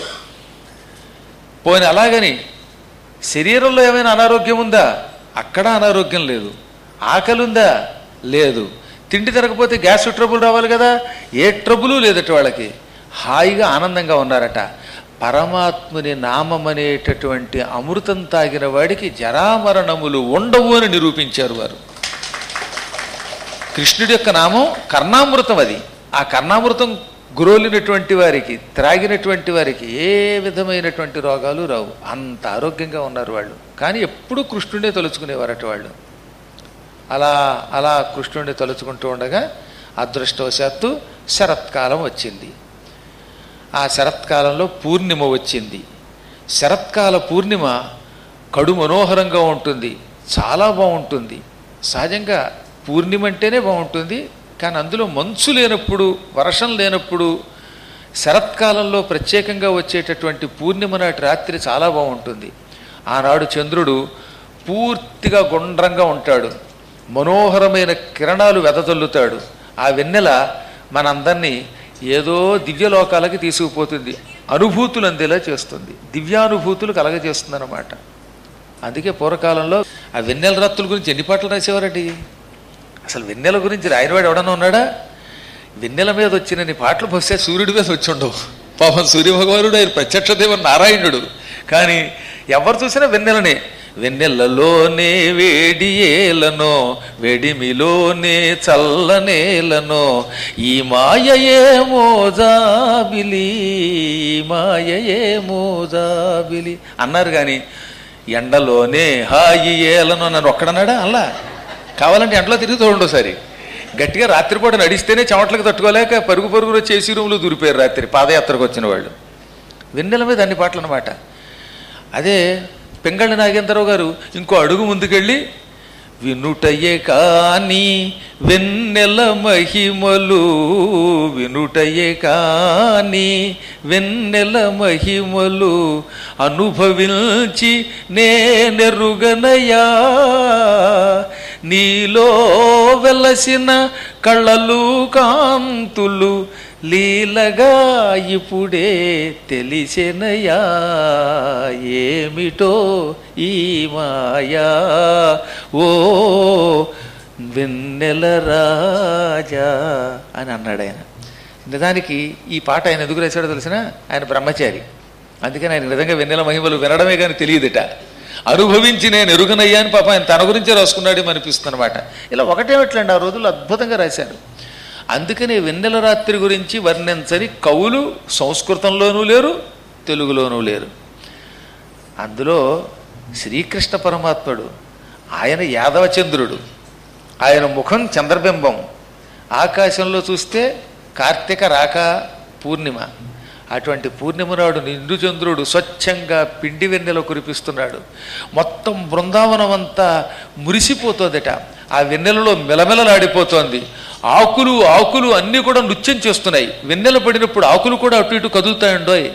A: పోని అలాగని శరీరంలో ఏమైనా అనారోగ్యం ఉందా? అక్కడ అనారోగ్యం లేదు. ఆకలి ఉందా? లేదు. తిండి తినకపోతే గ్యాస్ ట్రబుల్ రావాలి కదా, ఏ ట్రబులు లేదట వాళ్ళకి. హాయిగా ఆనందంగా ఉన్నారట. పరమాత్ముని నామం అనేటటువంటి అమృతం తాగిన వాడికి జరామరణములు ఉండవు అని నిరూపించారు వారు. కృష్ణుడి యొక్క నామం కర్ణామృతం. అది ఆ కర్ణామృతం గురోలినటువంటి వారికి, త్రాగినటువంటి వారికి ఏ విధమైనటువంటి రోగాలు రావు. అంత ఆరోగ్యంగా ఉన్నారు వాళ్ళు. కానీ ఎప్పుడూ కృష్ణుడే తలుచుకునేవారట వాళ్ళు. అలా అలా కృష్ణుడిని తలుచుకుంటూ ఉండగా అదృష్టవశాత్తు శరత్కాలం వచ్చింది. ఆ శరత్కాలంలో పూర్ణిమ వచ్చింది. శరత్కాల పూర్ణిమ కడు మనోహరంగా ఉంటుంది, చాలా బాగుంటుంది. సహజంగా పూర్ణిమ అంటేనే బాగుంటుంది. కానీ అందులో మంచు లేనప్పుడు, వర్షం లేనప్పుడు, శరత్కాలంలో ప్రత్యేకంగా వచ్చేటటువంటి పూర్ణిమ నాటి రాత్రి చాలా బాగుంటుంది. ఆనాడు చంద్రుడు పూర్తిగా గుండ్రంగా ఉంటాడు, మనోహరమైన కిరణాలు వెదజల్లుతాడు. ఆ వెన్నెల మనందరినీ ఏదో దివ్యలోకాలకి తీసుకుపోతుంది, అనుభూతులు అందేలా చేస్తుంది, దివ్యానుభూతులు కలగజేస్తుంది అన్నమాట. అందుకే పూర్వకాలంలో ఆ వెన్నెల రాత్రుల గురించి ఎన్ని పాటలు రాసేవారండి. అసలు వెన్నెల గురించి రాయనవాడు ఎవడన్నా ఉన్నాడా? వెన్నెల మీద వచ్చినన్ని పాటలు బహుశా సూర్యుడి మీద వచ్చి ఉండవు. పాపం సూర్యభగవానుడు ఆయన ప్రత్యక్ష దేవుడు నారాయణుడు. కానీ ఎవరు చూసినా వెన్నెలనే. వెన్నెలలోనే వేడి ఏలనో, వెడిమిలోనే చల్లనేలనో, ఈ మాయయే మోజాబిలి, ఈ మాయయే మోజాబిలి అన్నారు. కానీ ఎండలోనే హాయి ఏలనో నన్ను ఒక్కడన్నాడా? అలా కావాలంటే ఎండలో తిరిగి చూడండి. గట్టిగా రాత్రిపూట నడిస్తేనే చెమట్లకు తట్టుకోలేక పరుగు పరుగులో చేసి రూములు దూరిపోయారు రాత్రి పాదయాత్రకు వచ్చిన వాళ్ళు. వెన్నెల మీద అన్ని పాటలు అన్నమాట. అదే పెంగళి నాగేంద్రరావు గారు ఇంకో అడుగు ముందుకెళ్ళి, వినుటయే కాని వెన్నెల మహిమలు, వినుటయే కాని వెన్నెల మహిమలు, అనుభవించి నేనెరుగనయా, నీలో వెలసిన కళ్ళలు కాంతులు లీలగా ఇప్పుడే తెలిసెనయా, ఏమిటో ఈ మాయా ఓ వెన్నెల రాజా అని అన్నాడు ఆయన. నిజానికి ఈ పాట ఆయన ఎందుకు రాశాడో తెలిసిన, ఆయన బ్రహ్మచారి. అందుకని ఆయన నిజంగా వెన్నెల మహిమలు వినడమే కానీ తెలియదుట. అనుభవించి నేను ఎరుగనయ్యా అని పాప ఆయన తన గురించే రాసుకున్నాడు అనిపిస్తుంది అనమాట. ఇలా ఒకటేమిట్లండి ఆ రోజుల్లో అద్భుతంగా రాశారు. అందుకని వెన్నెల రాత్రి గురించి వర్ణించని కవులు సంస్కృతంలోనూ లేరు, తెలుగులోనూ లేరు. అందులో శ్రీకృష్ణ పరమాత్ముడు, ఆయన యాదవచంద్రుడు, ఆయన ముఖం చంద్రబింబం. ఆకాశంలో చూస్తే కార్తీక రాక పూర్ణిమ. అటువంటి పూర్ణిమ నాడు నిండు చంద్రుడు స్వచ్ఛంగా పిండి వెన్నెల కురిపిస్తున్నాడు. మొత్తం బృందావనం అంతా మురిసిపోతోందట. ఆ వెన్నెలలో మెలమెలలాడిపోతోంది. ఆకులు ఆకులు అన్నీ కూడా నృత్యం చేస్తున్నాయి. వెన్నెల పడినప్పుడు ఆకులు కూడా అటు ఇటు కదులుతాయండోయ్.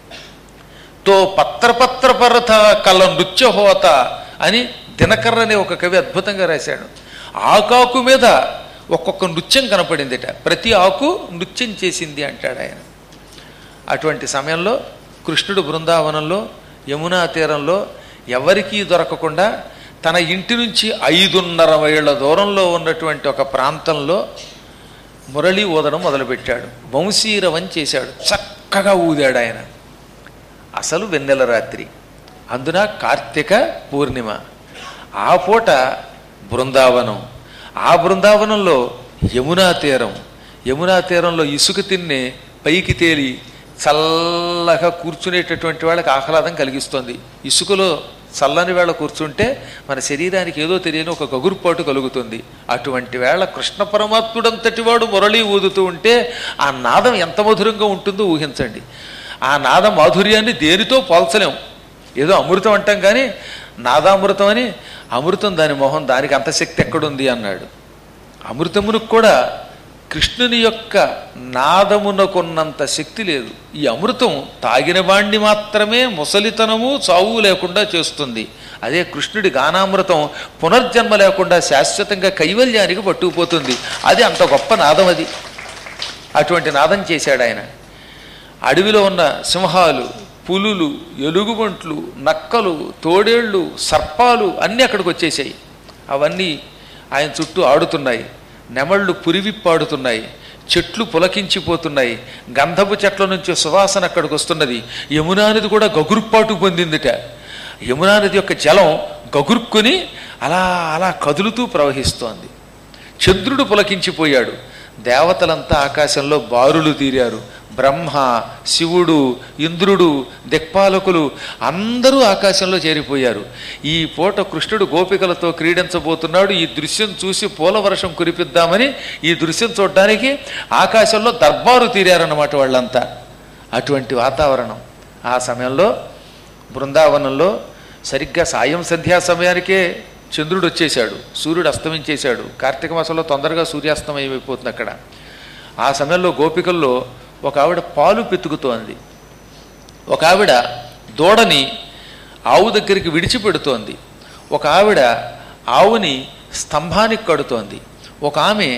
A: తో పత్రపత్ర పరథ కల నృత్య హోత అని దినకర్ర అనే ఒక కవి అద్భుతంగా రాశాడు. ఆకాకు మీద ఒక్కొక్క నృత్యం కనపడిందిట, ప్రతి ఆకు నృత్యం చేసింది అంటాడు ఆయన. అటువంటి సమయంలో కృష్ణుడు బృందావనంలో యమునా తీరంలో ఎవరికీ దొరకకుండా తన ఇంటి నుంచి ఐదున్నర మైళ్ళ దూరంలో ఉన్నటువంటి ఒక ప్రాంతంలో మురళి ఊదడం మొదలుపెట్టాడు. వంశీరవం చేశాడు, చక్కగా ఊదాడు ఆయన. అసలు వెన్నెల రాత్రి, అందున కార్తీక పూర్ణిమ. ఆ పూట బృందావనం, ఆ బృందావనంలో యమునా తీరం. యమునా తీరంలో ఇసుక తిన్నే పైకి తేలి చల్లగా కూర్చునేటటువంటి వాళ్ళకి ఆహ్లాదం కలిగిస్తుంది. ఇసుకలో చల్లని వేళ కూర్చుంటే మన శరీరానికి ఏదో తెలియని ఒక గగురుపాటు కలుగుతుంది. అటువంటి వేళ కృష్ణ పరమాత్ముడంతటి వాడు మురళి ఊదుతూ ఉంటే ఆ నాదం ఎంత మధురంగా ఉంటుందో ఊహించండి. ఆ నాద మాధుర్యాన్ని దేనితో పోల్చలేం. ఏదో అమృతం అంటాం కానీ నాదామృతం అని, అమృతం దాని మొహం, దానికి అంత శక్తి ఎక్కడుంది అన్నాడు. అమృతమునకు కూడా కృష్ణుని యొక్క నాదమునకున్నంత శక్తి లేదు. ఈ అమృతం తాగిన వాణ్ణి మాత్రమే ముసలితనము చావు లేకుండా చేస్తుంది. అదే కృష్ణుడి గానామృతం పునర్జన్మ లేకుండా శాశ్వతంగా కైవల్యానికి పట్టుకుపోతుంది. అది అంత గొప్ప నాదం. అది అటువంటి నాదం చేశాడు ఆయన. అడవిలో ఉన్న సింహాలు, పులులు, ఎలుగుబంట్లు, నక్కలు, తోడేళ్ళు, సర్పాలు అన్నీ అక్కడికి వచ్చేసాయి. అవన్నీ ఆయన చుట్టూ ఆడుతున్నాయి. నెమళ్ళు పురివిప్పాడుతున్నాయి. చెట్లు పులకించిపోతున్నాయి. గంధపు చెట్ల నుంచి సువాసన అక్కడికి వస్తున్నది. యమునా నది కూడా గగుర్పాటు పొందిందిట. యమునా నది యొక్క జలం గగుర్కొని అలా అలా కదులుతూ ప్రవహిస్తోంది. చంద్రుడు పులకించిపోయాడు. దేవతలంతా ఆకాశంలో బారులు తీరారు. బ్రహ్మ, శివుడు, ఇంద్రుడు, దిక్పాలకులు అందరూ ఆకాశంలో చేరిపోయారు. ఈ పూట కృష్ణుడు గోపికలతో క్రీడించబోతున్నాడు. ఈ దృశ్యం చూసి పూలవర్షం కురిపిద్దామని ఈ దృశ్యం చూడడానికి ఆకాశంలో దర్బారు తీరారన్నమాట వాళ్ళంతా. అటువంటి వాతావరణం. ఆ సమయంలో బృందావనంలో సరిగ్గా సాయం సంధ్యా సమయానికే చంద్రుడు వచ్చేశాడు. సూర్యుడు అస్తమించేశాడు. కార్తీక మాసంలో తొందరగా సూర్యాస్తమయం అయిపోతుంది అక్కడ. ఆ సమయంలో గోపికల్లో ఒక ఆవిడ పాలు పెతుకుతోంది. ఒక ఆవిడ దూడని ఆవు దగ్గరికి విడిచిపెడుతోంది. ఒక ఆవిడ ఆవుని స్తంభానికి కడుతోంది. ఒక ఆమె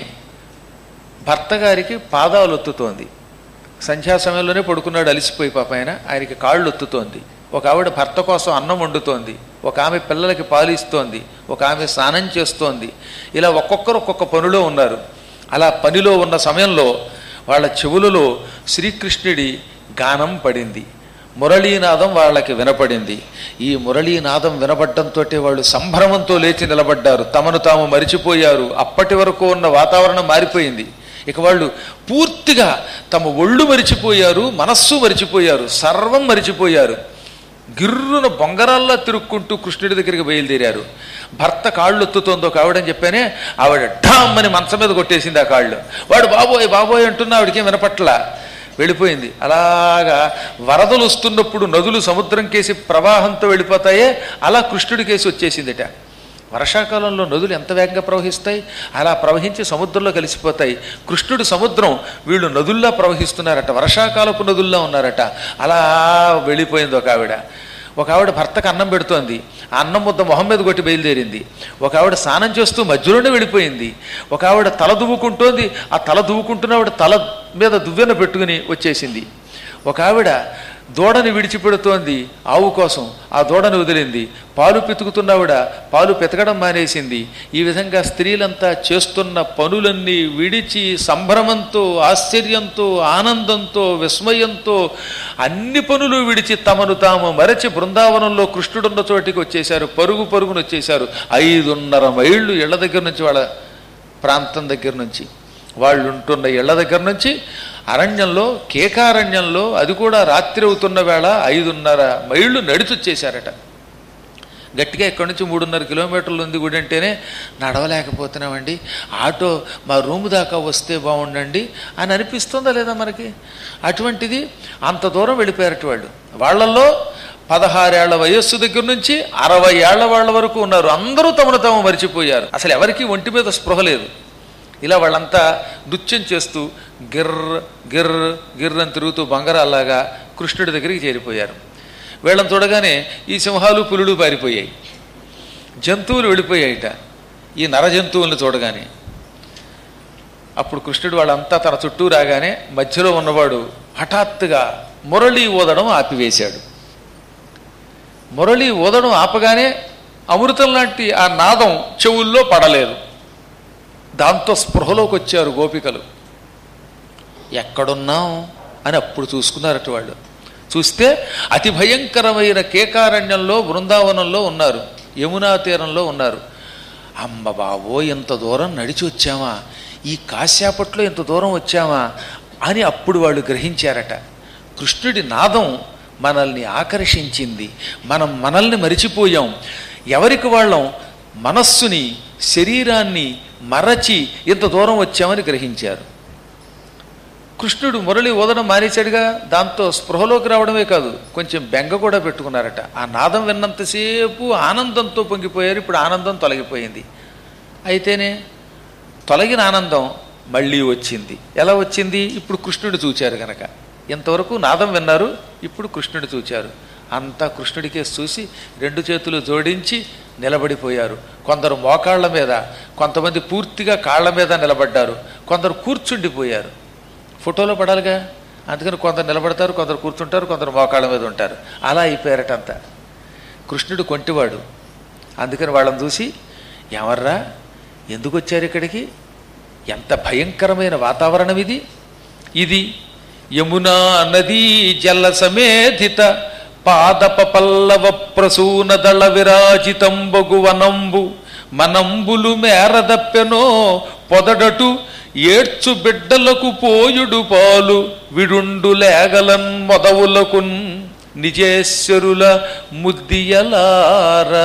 A: భర్త గారికి పాదాలు ఒత్తుతోంది. సంధ్యా సమయంలోనే పడుకున్నాడు అలిసిపోయి పాప ఆయన. ఆయనకి కాళ్ళు ఒత్తుతోంది. ఒక ఆవిడ భర్త కోసం అన్నం వండుతోంది. ఒక ఆమె పిల్లలకి పాలు ఇస్తోంది. ఒక ఆమె స్నానం చేస్తోంది. ఇలా ఒక్కొక్కరు ఒక్కొక్క పనిలో ఉన్నారు. అలా పనిలో ఉన్న సమయంలో వాళ్ళ చెవులలో శ్రీకృష్ణుడి గానం పడింది. మురళీనాదం వాళ్ళకి వినపడింది. ఈ మురళీనాదం వినపడటంతో వాళ్ళు సంభ్రమంతో లేచి నిలబడ్డారు. తమను తాము మరిచిపోయారు. అప్పటి వరకు ఉన్న వాతావరణం మారిపోయింది. ఇక వాళ్ళు పూర్తిగా తమ ఒళ్ళు మరిచిపోయారు, మనస్సు మరిచిపోయారు, సర్వం మరిచిపోయారు. గిర్రున బొంగరాల్లో తిరుక్కుంటూ కృష్ణుడి దగ్గరికి బయలుదేరారు. భర్త కాళ్ళు ఒత్తుతోంది ఒక ఆవిడని చెప్పానే, ఆవిడ ఢామ్ అని మంచం మీద కొట్టేసింది ఆ కాళ్ళు. వాడు బాబోయ్ బాబోయ్ అంటున్నా ఆవిడకేం వినపట్ల వెళ్ళిపోయింది. అలాగా వరదలు వస్తున్నప్పుడు నదులు సముద్రం కేసి ప్రవాహంతో వెళ్ళిపోతాయే అలా కృష్ణుడి కేసి వచ్చేసిందిట. వర్షాకాలంలో నదులు ఎంత వేగంగా ప్రవహిస్తాయి, అలా ప్రవహించి సముద్రంలో కలిసిపోతాయి. కృష్ణుడు సముద్రం, వీళ్ళు నదుల్లా ప్రవహిస్తున్నారట, వర్షాకాలపు నదుల్లా ఉన్నారట. అలా వెళ్ళిపోయింది ఒక ఆవిడ. ఒక ఆవిడ భర్తకు అన్నం పెడుతోంది. ఆ అన్నం ముద్ద మొహం మీద కొట్టి బయలుదేరింది. ఒక ఆవిడ స్నానం చేస్తూ మధ్యలోనే వెళ్ళిపోయింది. ఒక ఆవిడ తల దువ్వుకుంటోంది. ఆ తల దువ్వుకుంటున్న ఆవిడ తల మీద దువ్వెన పెట్టుకుని వచ్చేసింది. ఒక ఆవిడ దూడని విడిచిపెడుతోంది ఆవు కోసం. ఆ దూడని వదిలింది. పాలు పితుకుతున్నవిడ పాలు పితకడం మానేసింది. ఈ విధంగా స్త్రీలంతా చేస్తున్న పనులన్నీ విడిచి సంభ్రమంతో, ఆశ్చర్యంతో, ఆనందంతో, విస్మయంతో అన్ని పనులు విడిచి తమను తాము మరచి బృందావనంలో కృష్ణుడున్న చోటికి వచ్చేశారు. పరుగు పరుగును వచ్చేశారు. ఐదున్నర మైళ్ళు ఇళ్ల దగ్గర నుంచి, వాళ్ళ ప్రాంతం దగ్గర నుంచి, వాళ్ళు ఉంటున్న ఇళ్ల దగ్గర నుంచి అరణ్యంలో, కేకారణ్యంలో, అది కూడా రాత్రి అవుతున్న వేళ ఐదున్నర మైళ్ళు నడిచొచ్చేశారట. గట్టిగా ఇక్కడి నుంచి మూడున్నర కిలోమీటర్లు ఉంది గుడి అంటేనే నడవలేకపోతున్నామండి, ఆటో మా రూము దాకా వస్తే బాగుండండి అని అనిపిస్తుందా లేదా మనకి? అటువంటిది అంత దూరం వెళ్ళిపోయారట వాళ్ళు. వాళ్ళల్లో పదహారేళ్ల వయస్సు దగ్గర నుంచి అరవై ఏళ్ల వాళ్ళ వరకు ఉన్నారు. అందరూ తమను తాము మరిచిపోయారు. అసలు ఎవరికి ఒంటి మీద స్పృహ లేదు. ఇలా వాళ్ళంతా నృత్యం చేస్తూ గిర్ర గిర్ర గిర్రని తిరుగుతూ బంగారాల్లాగా కృష్ణుడి దగ్గరికి చేరిపోయారు. వీళ్ళని చూడగానే ఈ సింహాలు, పులులు పారిపోయాయి. జంతువులు వెళ్ళిపోయాయిట ఈ నర జంతువులను చూడగానే. అప్పుడు కృష్ణుడు వాళ్ళంతా తన చుట్టూ రాగానే మధ్యలో ఉన్నవాడు హఠాత్తుగా మురళి ఊదడం ఆపివేశాడు. మురళి ఊదడం ఆపగానే అమృతం లాంటి ఆ నాదం చెవుల్లో పడలేదు. దాంతో స్పృహలోకి వచ్చారు గోపికలు. ఎక్కడున్నాం అని అప్పుడు చూసుకున్నారట వాళ్ళు. చూస్తే అతి భయంకరమైన కేకారణ్యంలో, బృందావనంలో ఉన్నారు. యమునా తీరంలో ఉన్నారు. అమ్మ బాబో, ఎంత దూరం నడిచి వచ్చామా, ఈ కాశ్యాపట్లో ఎంత దూరం వచ్చామా అని అప్పుడు వాళ్ళు గ్రహించారట. కృష్ణుడి నాదం మనల్ని ఆకర్షించింది. మనం మనల్ని మరిచిపోయాం. ఎవరికి వాళ్ళం మనస్సుని, శరీరాన్ని మరచి ఇంత దూరం వచ్చామని గ్రహించారు. కృష్ణుడు మురళి ఊదడం మానేశాడుగా. దాంతో స్పృహలోకి రావడమే కాదు, కొంచెం బెంగ కూడా పెట్టుకున్నారట. ఆ నాదం విన్నంతసేపు ఆనందంతో పొంగిపోయారు. ఇప్పుడు ఆనందం తొలగిపోయింది. అయితేనే తొలగిన ఆనందం మళ్ళీ వచ్చింది. ఎలా వచ్చింది? ఇప్పుడు కృష్ణుడు చూచారు గనక. ఇంతవరకు నాదం విన్నారు, ఇప్పుడు కృష్ణుడు చూచారు. అంతా కృష్ణుడికే చూసి రెండు చేతులు జోడించి నిలబడిపోయారు. కొందరు మోకాళ్ళ మీద, కొంతమంది పూర్తిగా కాళ్ళ మీద నిలబడ్డారు, కొందరు కూర్చుండిపోయారు. ఫోటోలో పడాలిగా, అందుకని కొందరు నిలబడతారు, కొందరు కూర్చుంటారు, కొందరు మోకాళ్ళ మీద ఉంటారు. అలా అయిపోయారటంతా. కృష్ణుడు కొంటివాడు, అందుకని వాళ్ళని చూసి, ఎవర్రా, ఎందుకు వచ్చారు ఇక్కడికి, ఎంత భయంకరమైన వాతావరణం ఇది, ఇది యమునా నదీ జల సమేధిత పాదప పల్లవ ప్రసూన దళ విరాజితంబగు వనంబు మనంబులు మేరదప్పెనో పొదడటు ఏడ్చు బిడ్డలకు పోయుడు పాలు విడుండు లేగలన్ మొదవులకున్ నిజేశ్వరుల ముద్దియలార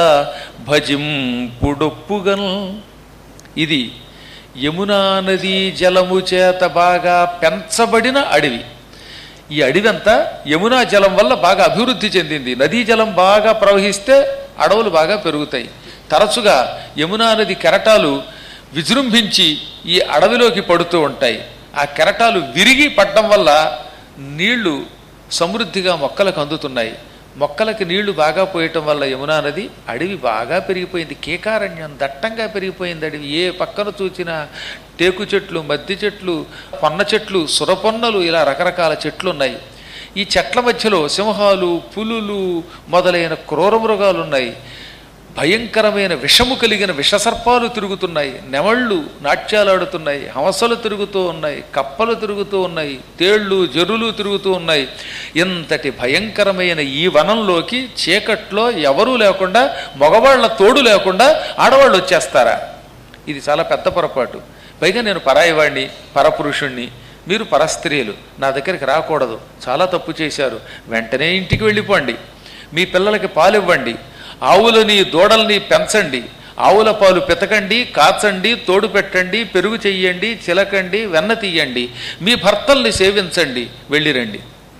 A: భజింపుడొప్పుగన్. ఇది యమునా నదీ జలము చేత బాగా పెంచబడిన అడవి. ఈ అడవి అంతా యమునా జలం వల్ల బాగా అభివృద్ధి చెందింది. నదీ జలం బాగా ప్రవహిస్తే అడవులు బాగా పెరుగుతాయి. తరచుగా యమునా నది కెరటాలు విజృంభించి ఈ అడవిలోకి పడుతూ ఉంటాయి. ఆ కెరటాలు విరిగి పడడం వల్ల నీళ్లు సమృద్ధిగా మొక్కలకు అందుతున్నాయి. మొక్కలకి నీళ్లు బాగా పోయటం వల్ల యమునా నది అడవి బాగా పెరిగిపోయింది. కేకారణ్యం దట్టంగా పెరిగిపోయింది అడవి. ఏ పక్కన చూసినా టేకు చెట్లు, మద్ది చెట్లు, పొన్న చెట్లు, సురపొన్నలు, ఇలా రకరకాల చెట్లు ఉన్నాయి. ఈ చెట్ల మధ్యలో సింహాలు, పులులు మొదలైన క్రూర మృగాలు ఉన్నాయి. భయంకరమైన విషము కలిగిన విషసర్పాలు తిరుగుతున్నాయి. నెమళ్ళు నాట్యాలాడుతున్నాయి. హంసలు తిరుగుతూ ఉన్నాయి. కప్పలు తిరుగుతూ ఉన్నాయి. తేళ్లు, జరులు తిరుగుతూ ఉన్నాయి. ఇంతటి భయంకరమైన ఈ వనంలోకి చీకట్లో ఎవరూ లేకుండా, మగవాళ్ల తోడు లేకుండా ఆడవాళ్ళు వచ్చేస్తారా? ఇది చాలా పెద్ద పొరపాటు. పైగా నేను పరాయివాణ్ణి, పరపురుషుణ్ణి, మీరు పరస్త్రీలు, నా దగ్గరికి రాకూడదు, చాలా తప్పు చేశారు, వెంటనే ఇంటికి వెళ్ళిపోండి, మీ పిల్లలకి పాలు ఇవ్వండి, ఆవులని దూడల్ని పెంచండి, ఆవుల పాలు పితకండి, కాచండి, తోడు పెట్టండి, పెరుగు చెయ్యండి, చిలకండి, వెన్న తీయండి, మీ భర్తల్ని సేవించండి, వెళ్ళిరండి.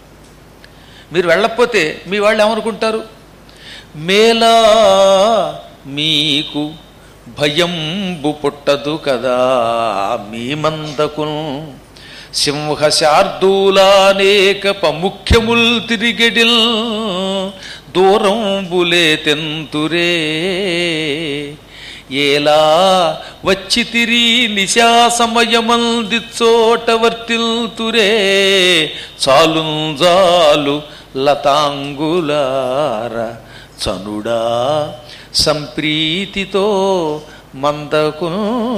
A: మీరు వెళ్ళకపోతే మీ వాళ్ళు ఏమనుకుంటారు? మేలా మీకు భయంబు పుట్టదు కదా మీ మందకును సింహశార్దూలానేక పముఖ్యముల్ తిరిగెడిల్ దూరంబులే తెంతురే ఏలా వచ్చి తిరి నిశా సమయమందిచ్చోట వర్తిల్తురే చాలు జాలు లతాంగులార చనుడా సంప్రీతితో మందకు.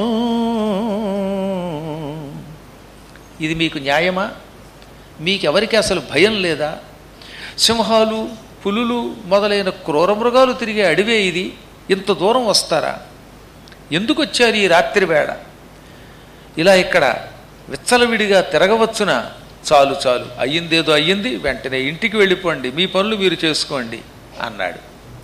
A: ఇది మీకు న్యాయమా? మీకెవరికి అసలు భయం లేదా? సింహాలు, పులులు మొదలైన క్రూర మృగాలు తిరిగే అడవే ఇది. ఇంత దూరం వస్తారా? ఎందుకు వచ్చారు ఈ రాత్రి వేళ? ఇలా ఇక్కడ విచ్చలవిడిగా తిరగవచ్చునా? చాలు చాలు, అయ్యిందేదో అయ్యింది, వెంటనే ఇంటికి వెళ్ళిపోండి, మీ పనులు మీరు చేసుకోండి అన్నాడు.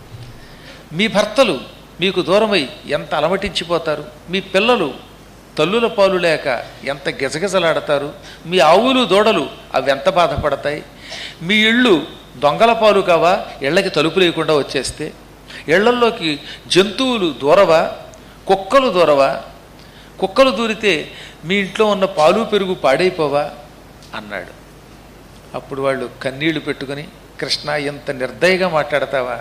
A: మీ భర్తలు మీకు దూరమై ఎంత అలమటించిపోతారు. మీ పిల్లలు తల్లుల పాలు లేక ఎంత గజగజలాడతారు. మీ ఆవులు దూడలు అవి ఎంత బాధపడతాయి. మీ ఇళ్ళు దొంగల పాలు కావా? ఇళ్ళకి తలుపు లేకుండా వచ్చేస్తే ఇళ్లల్లోకి జంతువులు దూరవా? కుక్కలు దూరవా? కుక్కలు దూరితే మీ ఇంట్లో ఉన్న పాలు పెరుగు పాడైపోవా అన్నాడు. అప్పుడు వాళ్ళు కన్నీళ్లు పెట్టుకుని, కృష్ణ ఎంత నిర్దయగా మాట్లాడతావా?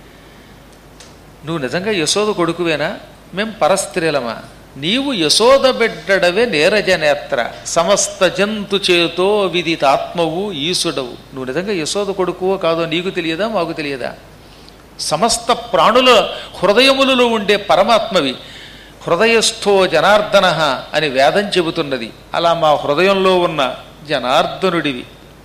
A: నువ్వు నిజంగా యశోద కొడుకువేనా? మేం పరస్త్రీలమా? నీవు యశోద బిడ్డడవే నీరజనేత్ర సమస్త జంతు చేతో విదితాత్మవు ఈసుడవు. నువ్వు నిజంగా యశోద కొడుకువో కాదో నీకు తెలియదా, మాకు తెలియదా? సమస్త ప్రాణుల హృదయములలో ఉండే పరమాత్మవి. హృదయస్థో జనార్దన అని వేదం చెబుతున్నది. అలా మా హృదయంలో ఉన్న జనార్దనుడివి.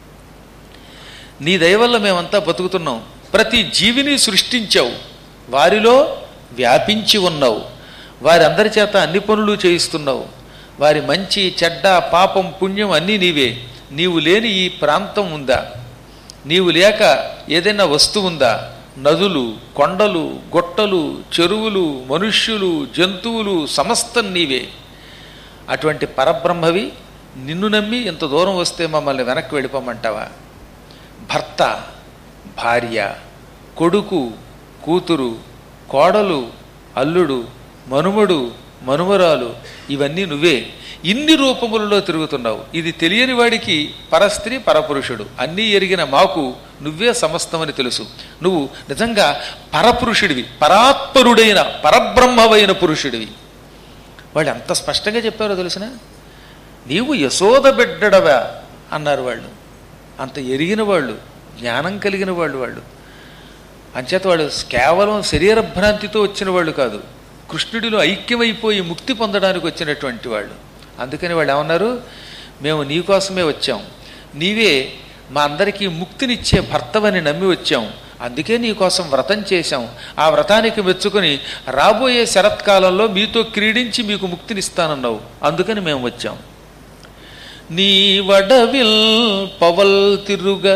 A: నీ దయ వల్ల మేమంతా బతుకుతున్నాం. ప్రతి జీవిని సృష్టించావు, వారిలో వ్యాపించి ఉన్నావు, వారందరి చేత అన్ని పనులు చేయిస్తున్నావు. వారి మంచి చెడ్డ పాపం పుణ్యం అన్నీ నీవే. నీవు లేని ఈ ప్రాంతం ఉందా? నీవు లేక ఏదైనా వస్తువు ఉందా? నదులు, కొండలు, గొట్టలు, చెరువులు, మనుష్యులు, జంతువులు సమస్తం నీవే. అటువంటి పరబ్రహ్మవి నిన్ను నమ్మి ఇంత దూరం వస్తే మమ్మల్ని వెనక్కి వెళ్ళిపోమంటావా? భర్త, భార్య, కొడుకు, కూతురు, కోడలు, అల్లుడు, మనుమడు, మనుమరాలు ఇవన్నీ నువ్వే. ఇన్ని రూపములలో తిరుగుతున్నావు. ఇది తెలియని వాడికి పరస్త్రీ పరపురుషుడు అన్నీ ఎరిగిన మాకు నువ్వే సమస్తమని తెలుసు. నువ్వు నిజంగా పరపురుషుడివి, పరాత్పరుడైన పరబ్రహ్మవైన పురుషుడివి. వాళ్ళు ఎంత స్పష్టంగా చెప్పారో తెలిసిన, నీవు యశోద బిడ్డడవా అన్నారు వాళ్ళు. అంత ఎరిగిన వాళ్ళు, జ్ఞానం కలిగిన వాళ్ళు వాళ్ళు అంచేత వాళ్ళు కేవలం శరీర భ్రాంతితో వచ్చిన వాళ్ళు కాదు, కృష్ణుడిలో ఐక్యమైపోయి ముక్తి పొందడానికి వచ్చినటువంటి వాళ్ళు. అందుకని వాళ్ళు ఏమన్నారు, మేము నీకోసమే వచ్చాం, నీవే మా అందరికీ ముక్తినిచ్చే భర్తవని నమ్మి వచ్చాం, అందుకే నీకోసం వ్రతం చేశాం. ఆ వ్రతానికి మెచ్చుకొని రాబోయే శరత్కాలంలో మీతో క్రీడించి మీకు ముక్తినిస్తానన్నావు, అందుకని మేము వచ్చాం. నీ వడవిల్ పవల్ తిరుగ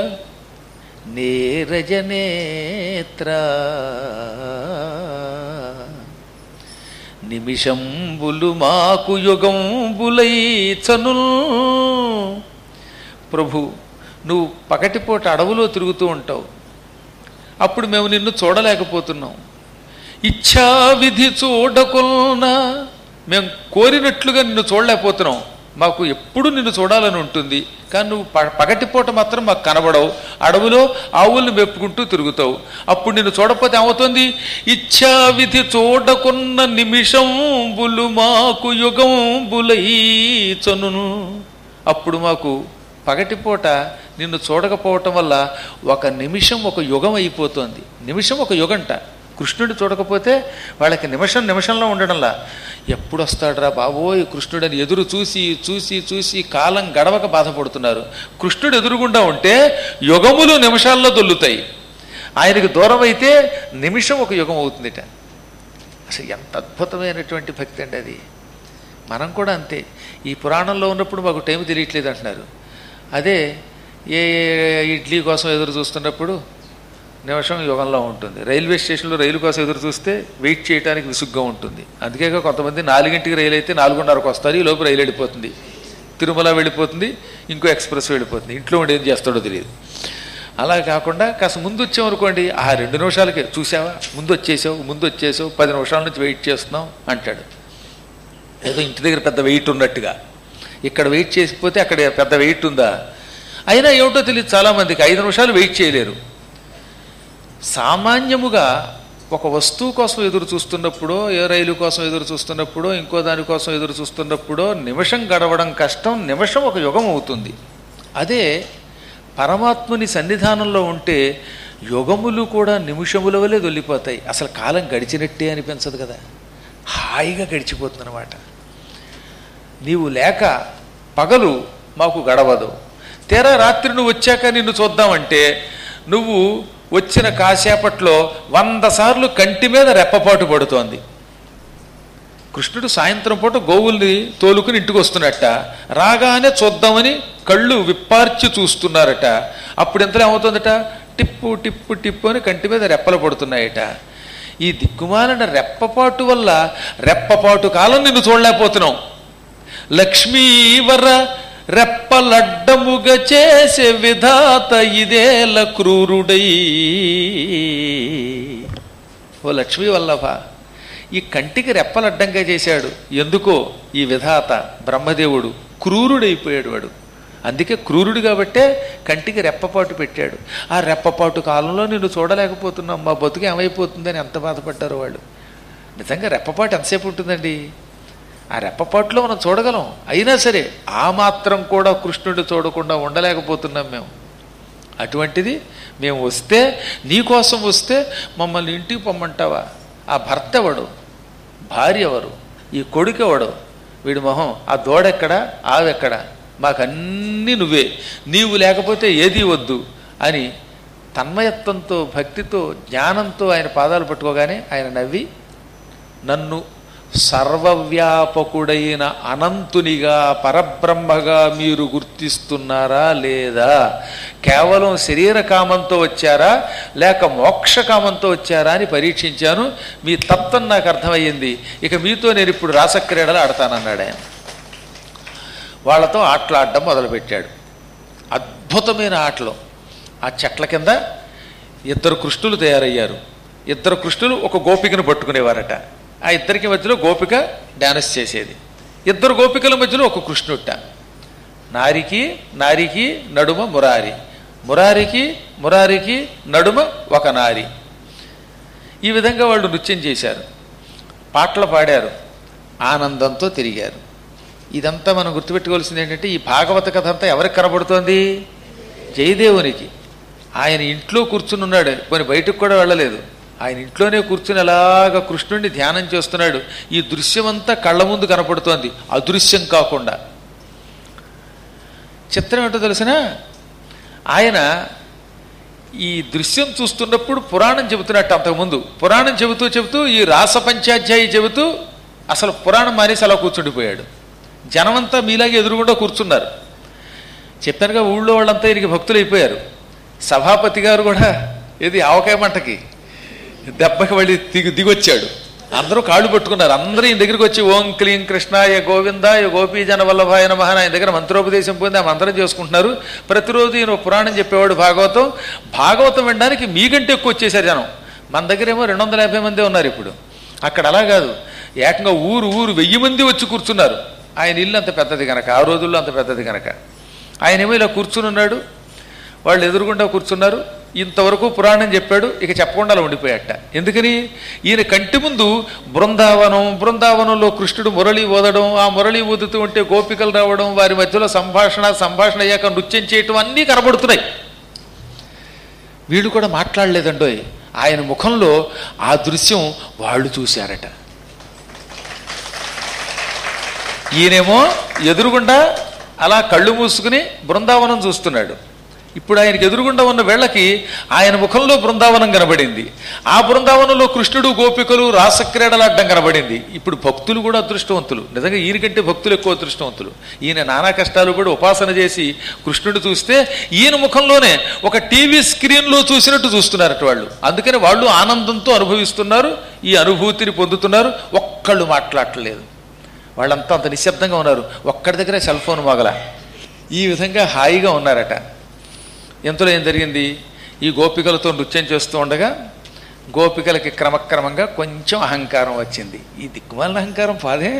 A: నేరజనేత్ర నిమిషంబులు మాకు యుగంబులై చనుల్. ప్రభు, నువ్వు పగటిపూట అడవులో తిరుగుతూ ఉంటావు, అప్పుడు మేము నిన్ను చూడలేకపోతున్నాం. ఇచ్ఛా విధి చూడకున్నా మేము కోరినట్లుగా నిన్ను చూడలేకపోతున్నాం. మాకు ఎప్పుడు నిన్ను చూడాలని ఉంటుంది, కానీ నువ్వు పగటిపూట మాత్రం మాకు కనబడవు. అడవులో ఆవుల్ని మెప్పుకుంటూ తిరుగుతావు. అప్పుడు నిన్ను చూడకపోతే ఏమవుతుంది? ఇచ్ఛా విధి చూడకున్న నిమిషంబులు మాకు యుగంబులై చనును. అప్పుడు మాకు పగటిపూట నిన్ను చూడకపోవటం వల్ల ఒక నిమిషం ఒక యుగం అయిపోతుంది. నిమిషం ఒక యుగంట. కృష్ణుడిని చూడకపోతే వాళ్ళకి నిమిషం నిమిషంలో ఉండడంలా, ఎప్పుడు వస్తాడురా బాబోయ్ కృష్ణుడని ఎదురు చూసి చూసి చూసి కాలం గడవక బాధపడుతున్నారు. కృష్ణుడు ఎదురుగుండా ఉంటే యుగములు నిమిషాల్లో దొల్లుతాయి, ఆయనకి దూరం అయితే నిమిషం ఒక యుగం అవుతుందిట. అసలు ఎంత అద్భుతమైనటువంటి భక్తి అండి అది. మనం కూడా అంతే. ఈ పురాణంలో ఉన్నప్పుడు మాకు టైం తెలియట్లేదు అంటున్నారు. అదే ఏ ఇడ్లీ కోసం ఎదురు చూస్తున్నప్పుడు నిమిషం యుగంలో ఉంటుంది. రైల్వే స్టేషన్లో రైలు కోసం ఎదురు చూస్తే వెయిట్ చేయడానికి విసుగ్గా ఉంటుంది. అందుకే కొంతమంది నాలుగింటికి రైలు అయితే నాలుగున్నరకు వస్తారు, ఈ లోపు రైలు వెళ్ళిపోతుంది, తిరుమల వెళ్ళిపోతుంది, ఇంకో ఎక్స్ప్రెస్ వెళ్ళిపోతుంది, ఇంట్లో ఉండి ఏం చేస్తాడో తెలియదు. అలా కాకుండా కాస్త ముందు వచ్చామనుకోండి, ఆ రెండు నిమిషాలకే చూసావా ముందు వచ్చేసావు ముందు వచ్చేసావు పది నిమిషాల నుంచి వెయిట్ చేస్తున్నాం అంటాడు. ఏదో ఇంటి దగ్గర పెద్ద వెయిట్ ఉన్నట్టుగా. ఇక్కడ వెయిట్ చేసిపోతే అక్కడ పెద్ద వెయిట్ ఉందా? అయినా ఏమిటో తెలియదు, చాలామందికి ఐదు నిమిషాలు వెయిట్ చేయలేరు. సామాన్యముగా ఒక వస్తువు కోసం ఎదురు చూస్తున్నప్పుడో, ఏ రైలు కోసం ఎదురు చూస్తున్నప్పుడో, ఇంకో దానికోసం ఎదురు చూస్తున్నప్పుడో నిమిషం గడవడం కష్టం, నిమిషం ఒక యుగం అవుతుంది. అదే పరమాత్ముని సన్నిధానంలో ఉంటే యుగములు కూడా నిమిషముల వలె దొల్లిపోతాయి. అసలు కాలం గడిచినట్టే అనిపించదు కదా, హాయిగా గడిచిపోతుంది అన్నమాట. నీవు లేక పగలు మాకు గడవదు, తీరా రాత్రి నువ్వు వచ్చాక నిన్ను చూద్దామంటే నువ్వు వచ్చిన కాసేపట్లో వంద సార్లు కంటి మీద రెప్పపాటు పడుతోంది. కృష్ణుడు సాయంత్రం పూట గోవుల్ని తోలుకుని ఇంటికి వస్తున్నట్ట, రాగానే చూద్దామని కళ్ళు విప్పార్చి చూస్తున్నారట. అప్పుడు ఎంతలో ఏమవుతుందట? టిప్పు టిప్పు టిప్పు అని కంటి మీద రెప్పలు పడుతున్నాయట. ఈ దిక్కుమాలిన రెప్పపాటు వల్ల రెప్పపాటు కాలం నిన్ను చూడలేకపోతున్నాం. లక్ష్మీవర రెప్పలడ్డముగా చేసే విధాత ఇదేల క్రూరుడై. ఓ లక్ష్మీ వల్లభ, ఈ కంటికి రెప్పలడ్డంగా చేశాడు ఎందుకో ఈ విధాత బ్రహ్మదేవుడు. క్రూరుడైపోయాడు వాడు. అందుకే క్రూరుడు కాబట్టే కంటికి రెప్పపాటు పెట్టాడు. ఆ రెప్పపాటు కాలంలో నిన్ను చూడలేకపోతున్నాం, మా బతుకు ఏమైపోతుందని ఎంత బాధపడ్డారు వాళ్ళు. నిజంగా రెప్పపాటు ఎంతసేపు ఉంటుందండి? ఆ రెప్పపాటులో మనం చూడగలం, అయినా సరే ఆ మాత్రం కూడా కృష్ణుడు చూడకుండా ఉండలేకపోతున్నాం మేము. అటువంటిది మేము వస్తే, నీకోసం వస్తే మమ్మల్ని ఇంటికి పొమ్మంటావా? ఆ భర్త ఎవడు, భార్య ఎవరు, ఈ కొడుకు ఎవడు, వీడి మొహం, ఆ దోడెక్కడా ఆవెక్కడా, మాకన్నీ నువ్వే, నీవు లేకపోతే ఏదీ వద్దు అని తన్మయత్వంతో భక్తితో జ్ఞానంతో ఆయన పాదాలు పట్టుకోగానే ఆయన నవ్వి, నన్ను సర్వవ్యాపకుడైన అనంతునిగా పరబ్రహ్మగా మీరు గుర్తిస్తున్నారా లేదా? కేవలం శరీర కామంతో వచ్చారా లేక మోక్షకామంతో వచ్చారా అని పరీక్షించాను. మీ తత్వం నాకు అర్థమయ్యింది. ఇక మీతో నేను ఇప్పుడు రాసక్రీడలు ఆడతానన్నాడు ఆయన. వాళ్ళతో ఆటలాడడం మొదలుపెట్టాడు. అద్భుతమైన ఆటలు. ఆ చెట్ల కింద ఇద్దరు కృష్ణులు తయారయ్యారు. ఇద్దరు కృష్ణులు ఒక గోపికను పట్టుకునేవారట. ఆ ఇద్దరికి మధ్యలో గోపిక డాన్స్ చేసేది. ఇద్దరు గోపికల మధ్యలో ఒక కృష్ణుట్ట. నారికి నారికి నడుమ మురారి, మురారికి మురారికి నడుమ ఒక నారి. ఈ విధంగా వాళ్ళు నృత్యం చేశారు, పాటలు పాడారు, ఆనందంతో తిరిగారు. ఇదంతా మనం గుర్తుపెట్టుకోవాల్సింది ఏంటంటే, ఈ భాగవత కథ అంతా ఎవరికి కనబడుతోంది? జయదేవునికి. ఆయన ఇంట్లో కూర్చుని ఉన్నాడు, కొన్ని బయటకు కూడా వెళ్ళలేదు. ఆయన ఇంట్లోనే కూర్చుని అలాగా కృష్ణుడిని ధ్యానం చేస్తున్నాడు. ఈ దృశ్యమంతా కళ్ళ ముందు కనపడుతోంది, అదృశ్యం కాకుండా. చిత్రం ఏంటో తెలిసిన, ఆయన ఈ దృశ్యం చూస్తున్నప్పుడు పురాణం చెబుతున్నట్టు. అంతకుముందు పురాణం చెబుతూ చెబుతూ ఈ రాస పంచాధ్యాయి చెబుతూ అసలు పురాణం మానేసి అలా కూర్చుండిపోయాడు. జనమంతా మీలాగే ఎదురుగుండా కూర్చున్నారు. చెప్పానుగా, ఊళ్ళో వాళ్ళంతా ఈయనకి భక్తులు అయిపోయారు. సభాపతి గారు కూడా ఇది ఆవకాయ మంటకి దెబ్బకి వెళ్ళి దిగి దిగొచ్చాడు. అందరూ కాళ్ళు పట్టుకున్నారు. అందరూ ఈయన దగ్గరికి వచ్చి ఓం క్లీం కృష్ణాయ గోవిందాయ గోపీజన వల్లభాయ నమః ఆయన దగ్గర మంత్రోపదేశం పొంది ఆ మంత్రం చేసుకుంటున్నారు. ప్రతిరోజు ఈయన పురాణం చెప్పేవాడు. భాగవతం భాగవతం వినడానికి మీకంటే ఎక్కువ వచ్చేసారు జనం. మన దగ్గర ఏమో రెండు వందల యాభై మందే ఉన్నారు ఇప్పుడు. అక్కడ అలా కాదు, ఏకంగా ఊరు ఊరు వెయ్యి మంది వచ్చి కూర్చున్నారు. ఆయన ఇల్లు అంత పెద్దది కనుక, ఆ రోజుల్లో అంత పెద్దది కనుక. ఆయనేమో ఇలా కూర్చుని ఉన్నాడు, వాళ్ళు ఎదురుగుండా కూర్చున్నారు. ఇంతవరకు పురాణం చెప్పాడు, ఇక చెప్పకుండా అలా ఉండిపోయాట. ఎందుకని? ఈయన కంటి ముందు బృందావనం, బృందావనంలో కృష్ణుడు మురళి ఊదడం, ఆ మురళి ఊదుతూ ఉంటే గోపికలు రావడం, వారి మధ్యలో సంభాషణ, సంభాషణ అయ్యాక నృత్యం చేయటం అన్నీ కనబడుతున్నాయి. వీళ్ళు కూడా మాట్లాడలేదండోయ్. ఆయన ముఖంలో ఆ దృశ్యం వాళ్ళు చూశారట. ఈయనేమో ఎదురుగుండా అలా కళ్ళు మూసుకుని బృందావనం చూస్తున్నాడు. ఇప్పుడు ఆయనకి ఎదురుగుండా ఉన్న వేళకి ఆయన ముఖంలో బృందావనం కనబడింది. ఆ బృందావనంలో కృష్ణుడు గోపికలు రాసక్రీడలాడ్డం కనబడింది. ఇప్పుడు భక్తులు కూడా అదృష్టవంతులు. నిజంగా ఈయనకంటే భక్తులు ఎక్కువ అదృష్టవంతులు. ఈయన నానా కష్టాలు కూడా ఉపాసన చేసి కృష్ణుడు చూస్తే ఈయన ముఖంలోనే ఒక టీవీ స్క్రీన్లో చూసినట్టు చూస్తున్నారట వాళ్ళు. అందుకని వాళ్ళు ఆనందంతో అనుభవిస్తున్నారు, ఈ అనుభూతిని పొందుతున్నారు. ఒక్కళ్ళు మాట్లాడలేదు. వాళ్ళంతా అంత నిశ్శబ్దంగా ఉన్నారు. ఒక్కడి దగ్గర సెల్ ఫోన్ మొగల. ఈ విధంగా హాయిగా ఉన్నారట. ఎంతలో ఏం జరిగింది? ఈ గోపికలతో నృత్యం చేస్తూ ఉండగా గోపికలకి క్రమక్రమంగా కొంచెం అహంకారం వచ్చింది. ఈ దిక్కుమాలిన అహంకారం పాదే.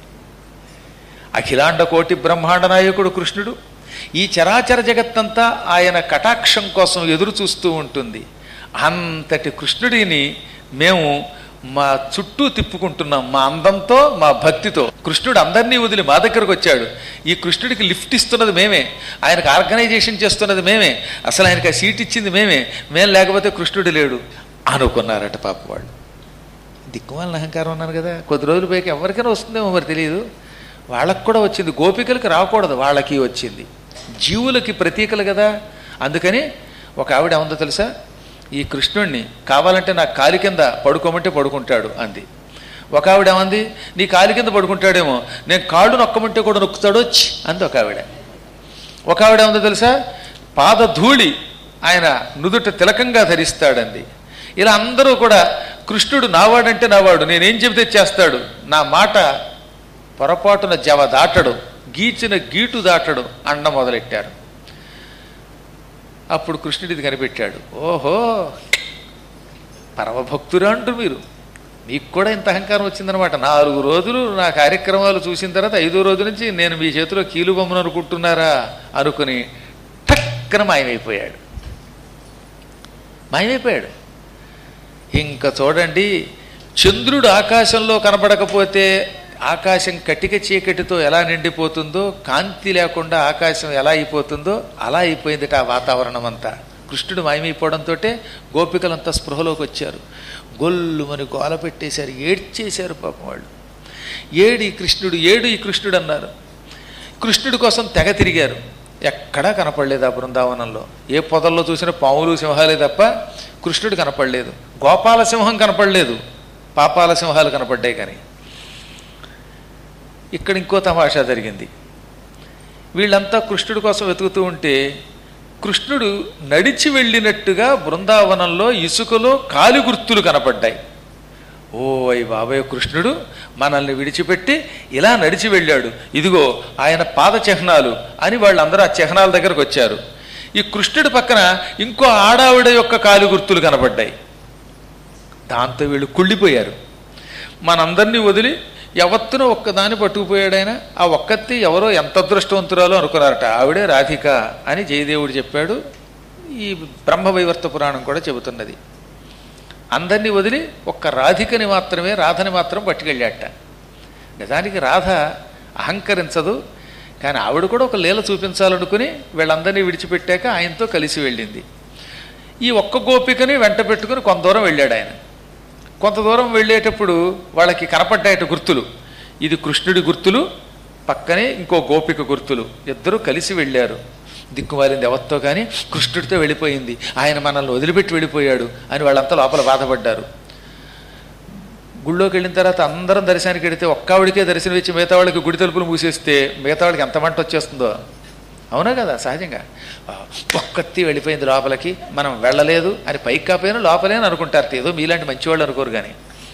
A: అఖిలాండ కోటి బ్రహ్మాండ నాయకుడు కృష్ణుడు. ఈ చరాచర జగత్తంతా ఆయన కటాక్షం కోసం ఎదురు చూస్తూ ఉంటుంది. అంతటి కృష్ణుడిని మేము మా చుట్టూ తిప్పుకుంటున్నాం, మా అందంతో, మా భక్తితో. కృష్ణుడు అందరినీ వదిలి మా దగ్గరకు వచ్చాడు. ఈ కృష్ణుడికి లిఫ్ట్ ఇస్తున్నది మేమే, ఆయనకు ఆర్గనైజేషన్ చేస్తున్నది మేమే, అసలు ఆయనకు ఆ సీట్ ఇచ్చింది మేమే. మేము లేకపోతే కృష్ణుడు లేడు అనుకున్నారట పాప వాళ్ళు. దిక్కుమాలిన అహంకారం ఉన్నాను కదా, కొద్ది రోజుల పైకి ఎవరికైనా వస్తుందేమో మరి తెలియదు. వాళ్ళకు కూడా వచ్చింది, గోపికలకి రాకూడదు, వాళ్ళకి వచ్చింది. జీవులకి ప్రతీకలు కదా. అందుకని ఒక ఆవిడ ఏముందో తెలుసా, ఈ కృష్ణుణ్ణి కావాలంటే నా కాలి కింద పడుకోమంటే పడుకుంటాడు అంది. ఒక ఆవిడ ఏమంది, నీ కాలి కింద పడుకుంటాడేమో, నేను కాళ్ళు నొక్కమంటే కూడా నొక్కుతాడో చి అంది ఒక ఆవిడ. ఒక ఆవిడ ఏముందో తెలుసా, పాద ధూళి ఆయన నుదుట తిలకంగా ధరిస్తాడంది. ఇలా అందరూ కూడా కృష్ణుడు నావాడంటే నావాడు, నేనేం చెబితే చేస్తాడు, నా మాట పొరపాటున జవ దాటడు, గీచిన గీటు దాటడు అండ మొదలెట్టారు. అప్పుడు కృష్ణుడిది కనిపెట్టాడు. ఓహో, పరమభక్తురా అంటూ మీరు, మీకు కూడా ఇంత అహంకారం వచ్చిందనమాట. నాలుగు రోజులు నా కార్యక్రమాలు చూసిన తర్వాత ఐదో రోజు నుంచి నేను మీ చేతిలో కీలు బొమ్మను అనుకుంటున్నారా అనుకుని టక్కన మాయమైపోయాడు. మాయమైపోయాడు. ఇంకా చూడండి, చంద్రుడు ఆకాశంలో కనబడకపోతే ఆకాశం కటిక చీకటితో ఎలా నిండిపోతుందో, కాంతి లేకుండా ఆకాశం ఎలా అయిపోతుందో అలా అయిపోయిందిట ఆ వాతావరణం అంతా. కృష్ణుడు మాయమైపోవడంతో గోపికలంతా స్పృహలోకి వచ్చారు. గొల్లుమని గోల పెట్టేశారు, ఏడ్చేశారు పాపం వాళ్ళు. ఏడు ఈ కృష్ణుడు, ఏడు ఈ కృష్ణుడు అన్నారు. కృష్ణుడి కోసం తెగ తిరిగారు, ఎక్కడా కనపడలేదు ఆ బృందావనంలో. ఏ పొదల్లో చూసినా పాములు సింహాలే తప్ప కృష్ణుడు కనపడలేదు. గోపాల సింహం కనపడలేదు, పాపాల సింహాలు కనపడ్డాయి. కానీ ఇక్కడ ఇంకో తమాషా జరిగింది. వీళ్ళంతా కృష్ణుడి కోసం వెతుకుతూ ఉంటే కృష్ణుడు నడిచి వెళ్ళినట్టుగా బృందావనంలో ఇసుకలో కాలి గుర్తులు కనపడ్డాయి. ఓ అయ్య బాబాయ్, కృష్ణుడు మనల్ని విడిచిపెట్టి ఇలా నడిచి వెళ్ళాడు, ఇదిగో ఆయన పాద చిహ్నాలు అని వాళ్ళందరూ ఆ చిహ్నాల దగ్గరకు వచ్చారు. ఈ కృష్ణుడి పక్కన ఇంకో ఆడావిడ యొక్క కాలి గుర్తులు కనపడ్డాయి. దాంతో వీళ్ళు కుళ్ళిపోయారు. మనందరినీ వదిలి ఎవత్తున ఒక్కదాన్ని పట్టుకుపోయాడు ఆయన. ఆ ఒక్కత్తి ఎవరో ఎంత అదృష్టవంతురాలో అనుకున్నారట. ఆవిడే రాధిక అని జయదేవుడు చెప్పాడు. ఈ బ్రహ్మవైవర్త పురాణం కూడా చెబుతున్నది. అందరినీ వదిలి ఒక్క రాధికని మాత్రమే, రాధని మాత్రం పట్టుకెళ్ళాట. నిజానికి రాధ అహంకరించదు, కానీ ఆవిడ కూడా ఒక లీల చూపించాలనుకుని వీళ్ళందరినీ విడిచిపెట్టాక ఆయనతో కలిసి వెళ్ళింది. ఈ ఒక్క గోపికని వెంట పెట్టుకుని కొంత దూరం వెళ్ళాడు ఆయన. కొంత దూరం వెళ్ళేటప్పుడు వాళ్ళకి కనపడ్డాయట గుర్తులు. ఇది కృష్ణుడి గుర్తులు, పక్కనే ఇంకో గోపిక గుర్తులు. ఇద్దరూ కలిసి వెళ్ళారు. దిక్కుమాలింది ఎవరితో కానీ కృష్ణుడితో వెళ్ళిపోయింది, ఆయన మనల్ని వదిలిపెట్టి వెళ్ళిపోయాడు అని వాళ్ళంతా లోపల బాధపడ్డారు. గుళ్ళోకి వెళ్ళిన తర్వాత అందరం దర్శనానికి వెళితే ఒక్కావిడికే దర్శనం ఇచ్చి మిగతా వాళ్ళకి గుడి తలుపులు మూసేస్తే మిగతా వాళ్ళకి ఎంత మంట వచ్చేస్తుందో. అవునా కదా? సహజంగా ఒక్కత్తి వెళ్ళిపోయింది లోపలికి, మనం వెళ్ళలేదు అని పైకి కాపోయినా లోపలే అని అనుకుంటారు. ఏదో మీలాంటి మంచివాళ్ళు అనుకోరు. కానీ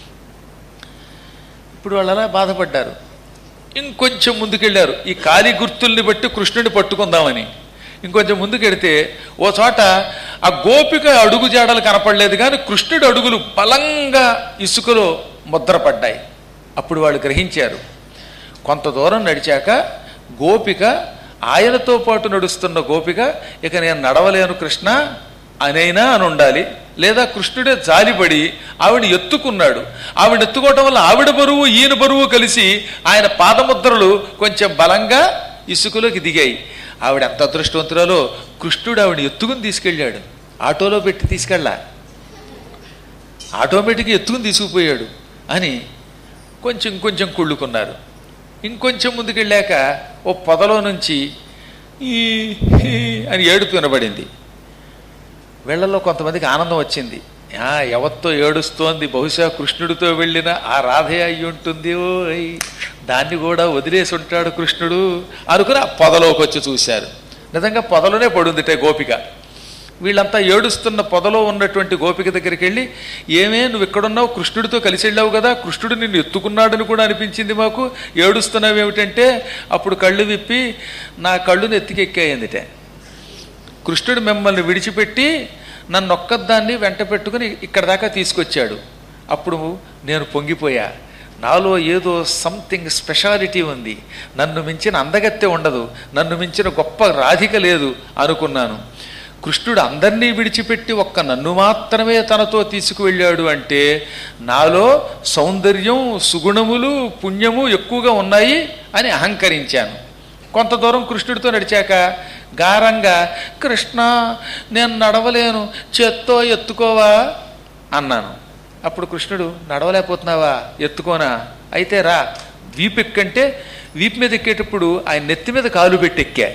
A: ఇప్పుడు వాళ్ళు అలా బాధపడ్డారు. ఇంకొంచెం ముందుకెళ్ళారు. ఈ కాలి గుర్తుల్ని బట్టి కృష్ణుడిని పట్టుకుందామని ఇంకొంచెం ముందుకెడితే ఓ చోట ఆ గోపిక అడుగు జాడలు కనపడలేదు, కానీ కృష్ణుడి అడుగులు బలంగా ఇసుకలో ముద్రపడ్డాయి. అప్పుడు వాళ్ళు గ్రహించారు. కొంత దూరం నడిచాక గోపిక, ఆయనతో పాటు నడుస్తున్న గోపిక, ఇక నేను నడవలేను కృష్ణ అనైనా అని ఉండాలి, లేదా కృష్ణుడే జాలిపడి ఆవిడ ఎత్తుకున్నాడు. ఆవిడ ఎత్తుకోవటం వల్ల ఆవిడ బరువు ఈయన బరువు కలిసి ఆయన పాదముద్రలు కొంచెం బలంగా ఇసుకలోకి దిగాయి. ఆవిడ ఎంత అదృష్టవంతురాలో, కృష్ణుడు ఆవిడ ఎత్తుకుని తీసుకెళ్ళాడు. ఆటోలో పెట్టి తీసుకెళ్ళా, ఆటోమేటిక్గా ఎత్తుకుని తీసుకుపోయాడు అని కొంచెం ఇంకొంచెం కుళ్ళుకున్నారు. ఇంకొంచెం ముందుకెళ్ళాక ఓ పొదలో నుంచి ఈ అని ఏడుపు వినబడింది. వీళ్ళల్లో కొంతమందికి ఆనందం వచ్చింది. ఎవరితో ఏడుస్తోంది, బహుశా కృష్ణుడితో వెళ్ళిన ఆ రాధే అయి ఉంటుంది, దాన్ని కూడా వదిలేసి ఉంటాడు కృష్ణుడు అనుకుని ఆ పొదలోకి వచ్చి చూశారు. నిజంగా పొదలోనే పడుందిటే గోపిక. వీళ్ళంతా ఏడుస్తున్న పొదలో ఉన్నటువంటి గోపిక దగ్గరికి వెళ్ళి, ఏమే నువ్వు ఇక్కడున్నావు, కృష్ణుడితో కలిసి వెళ్ళావు కదా, కృష్ణుడు నిన్ను ఎత్తుకున్నాడని కూడా అనిపించింది మాకు, ఏడుస్తున్నావు ఏమిటంటే అప్పుడు కళ్ళు విప్పి నా కళ్ళుని ఎత్తికెక్కాయిందిటే. కృష్ణుడు మిమ్మల్ని విడిచిపెట్టి నన్ను ఒక్కదాన్ని వెంట పెట్టుకుని ఇక్కడ దాకా తీసుకొచ్చాడు. అప్పుడు నేను పొంగిపోయా. నాలో ఏదో సంథింగ్ స్పెషాలిటీ ఉంది, నన్ను మించిన అందగత్తె ఉండదు, నన్ను మించిన గొప్ప రాధిక లేదు అనుకున్నాను. కృష్ణుడు అందరినీ విడిచిపెట్టి ఒక్క నన్ను మాత్రమే తనతో తీసుకువెళ్ళాడు అంటే నాలో సౌందర్యం, సుగుణములు, పుణ్యము ఎక్కువగా ఉన్నాయి అని అహంకరించాను. కొంత దూరం కృష్ణుడితో నడిచాక గారంగా, కృష్ణ నేను నడవలేను, చేత్తో ఎత్తుకోవా అన్నాను. అప్పుడు కృష్ణుడు, నడవలేకపోతున్నావా, ఎత్తుకోనా, అయితే రా. వీపు ఎక్కంటే వీపు మీద ఎక్కేటప్పుడు ఆయన నెత్తి మీద కాలు పెట్టి ఎక్కా.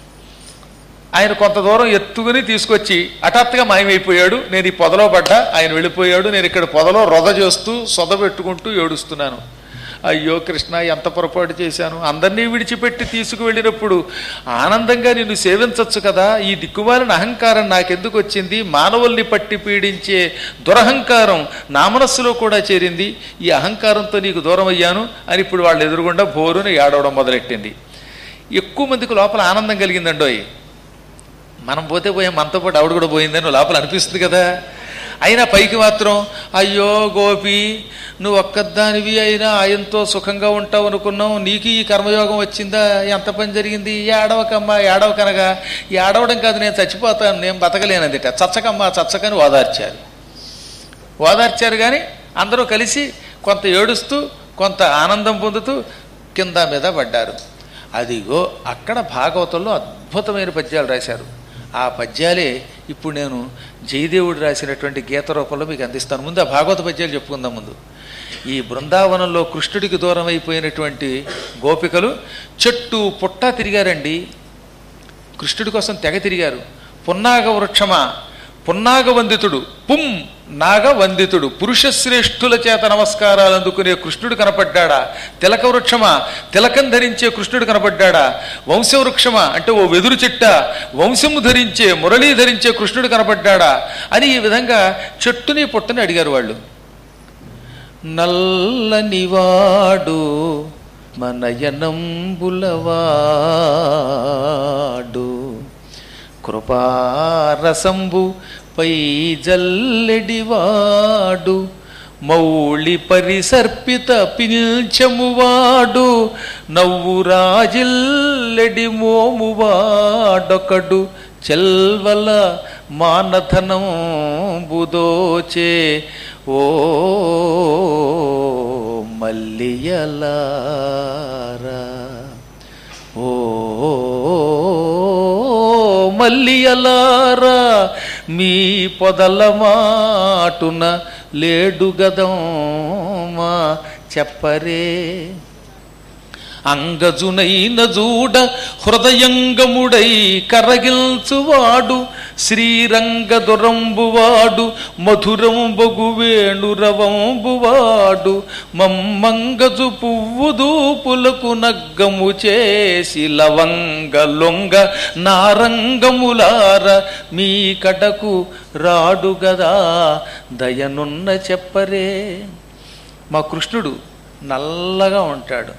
A: ఆయన కొంత దూరం ఎత్తుకుని తీసుకొచ్చి హఠాత్తుగా మాయమైపోయాడు. నేను ఈ పొదలో పడ్డా, ఆయన వెళ్ళిపోయాడు. నేను ఇక్కడ పొదలో రొద చేస్తూ సొద పెట్టుకుంటూ ఏడుస్తున్నాను. అయ్యో కృష్ణ, ఎంత పొరపాటు చేశాను, అందరినీ విడిచిపెట్టి తీసుకువెళ్ళినప్పుడు ఆనందంగా నిన్ను సేవించవచ్చు కదా, ఈ దిక్కుమాలిన అహంకారం నాకెందుకు వచ్చింది, మానవుల్ని పట్టి పీడించే దురహంకారం నా మనస్సులో కూడా చేరింది, ఈ అహంకారంతో నీకు దూరం అయ్యాను అని ఇప్పుడు వాళ్ళు ఎదురుగుండా బోరుని ఏడవడం మొదలెట్టింది. ఎక్కువ మందికి లోపల ఆనందం కలిగిందండోయ్. మనం పోతే పోయాం, మనతో పాటు ఆవిడ కూడా పోయిందని లోపల అనిపిస్తుంది కదా. అయినా పైకి మాత్రం అయ్యో గోపి, నువ్వు ఒక్కదానివి అయినా ఆయనతో సుఖంగా ఉంటావు అనుకున్నావు, నీకు ఈ కర్మయోగం వచ్చిందా, ఎంత పని జరిగింది, ఏడవకమ్మా ఏడవకనగా, ఏడవడం కాదు నేను చచ్చిపోతాను, నేను బతకలేనందిట, చచ్చకమ్మా చచ్చకని ఓదార్చారు. ఓదార్చారు కానీ అందరూ కలిసి కొంత ఏడుస్తూ కొంత ఆనందం పొందుతూ కింద మీద పడ్డారు. అదిగో అక్కడ భాగవతంలో అద్భుతమైన పద్యాలు రాశారు. ఆ పద్యాలే ఇప్పుడు నేను జయదేవుడు రాసినటువంటి గీత రూపంలో మీకు అందిస్తాను. ముందు ఆ భాగవత పద్యాలు చెప్పుకుందాం. ముందు ఈ బృందావనంలో కృష్ణుడికి దూరం అయిపోయినటువంటి గోపికలు చెట్టు పుట్ట తిరిగారండి, కృష్ణుడి కోసం తెగ తిరిగారు. పున్నాగ వృక్షమా, పున్నాగ వందితుడు, పుం నాగ వందితుడు, పురుషశ్రేష్ఠుల చేత నమస్కారాలు అందుకునే కృష్ణుడు కనపడ్డాడా, తిలక వృక్షమా, తిలకం ధరించే కృష్ణుడు కనపడ్డాడా, వంశవృక్షమా అంటే ఓ వెదురు చెట్ట, వంశము ధరించే మురళీ ధరించే కృష్ణుడు కనపడ్డాడా అని ఈ విధంగా చెట్టుని పుట్టని అడిగారు వాళ్ళు. నల్లనివాడు మనయనంబులవాడు, కృపారసంబు పై జల్లెడివాడు, మౌళి పరిసర్పిత పింఛమువాడు నవ్వు రాజిల్లెడి మోమువాడొకడు చెల్వల మానధనం బుదోచే ఓ మల్లియలారా ఓ మల్లియలారా మీ పొదల మాటున లేడు గదమా చెప్పరే అంగజునైన జూడ హృదయంగముడై కరగిల్చువాడు శ్రీరంగదురంబువాడు మధురంబగు వేణురవంబువాడు మమ్మంగజు పువ్వు దూపులకు నగ్గము చేసి లవంగ లొంగ నారంగములార మీ కడకు రాడు గదా దయనున్న చెప్పరే. మా కృష్ణుడు నల్లగా ఉంటాడు,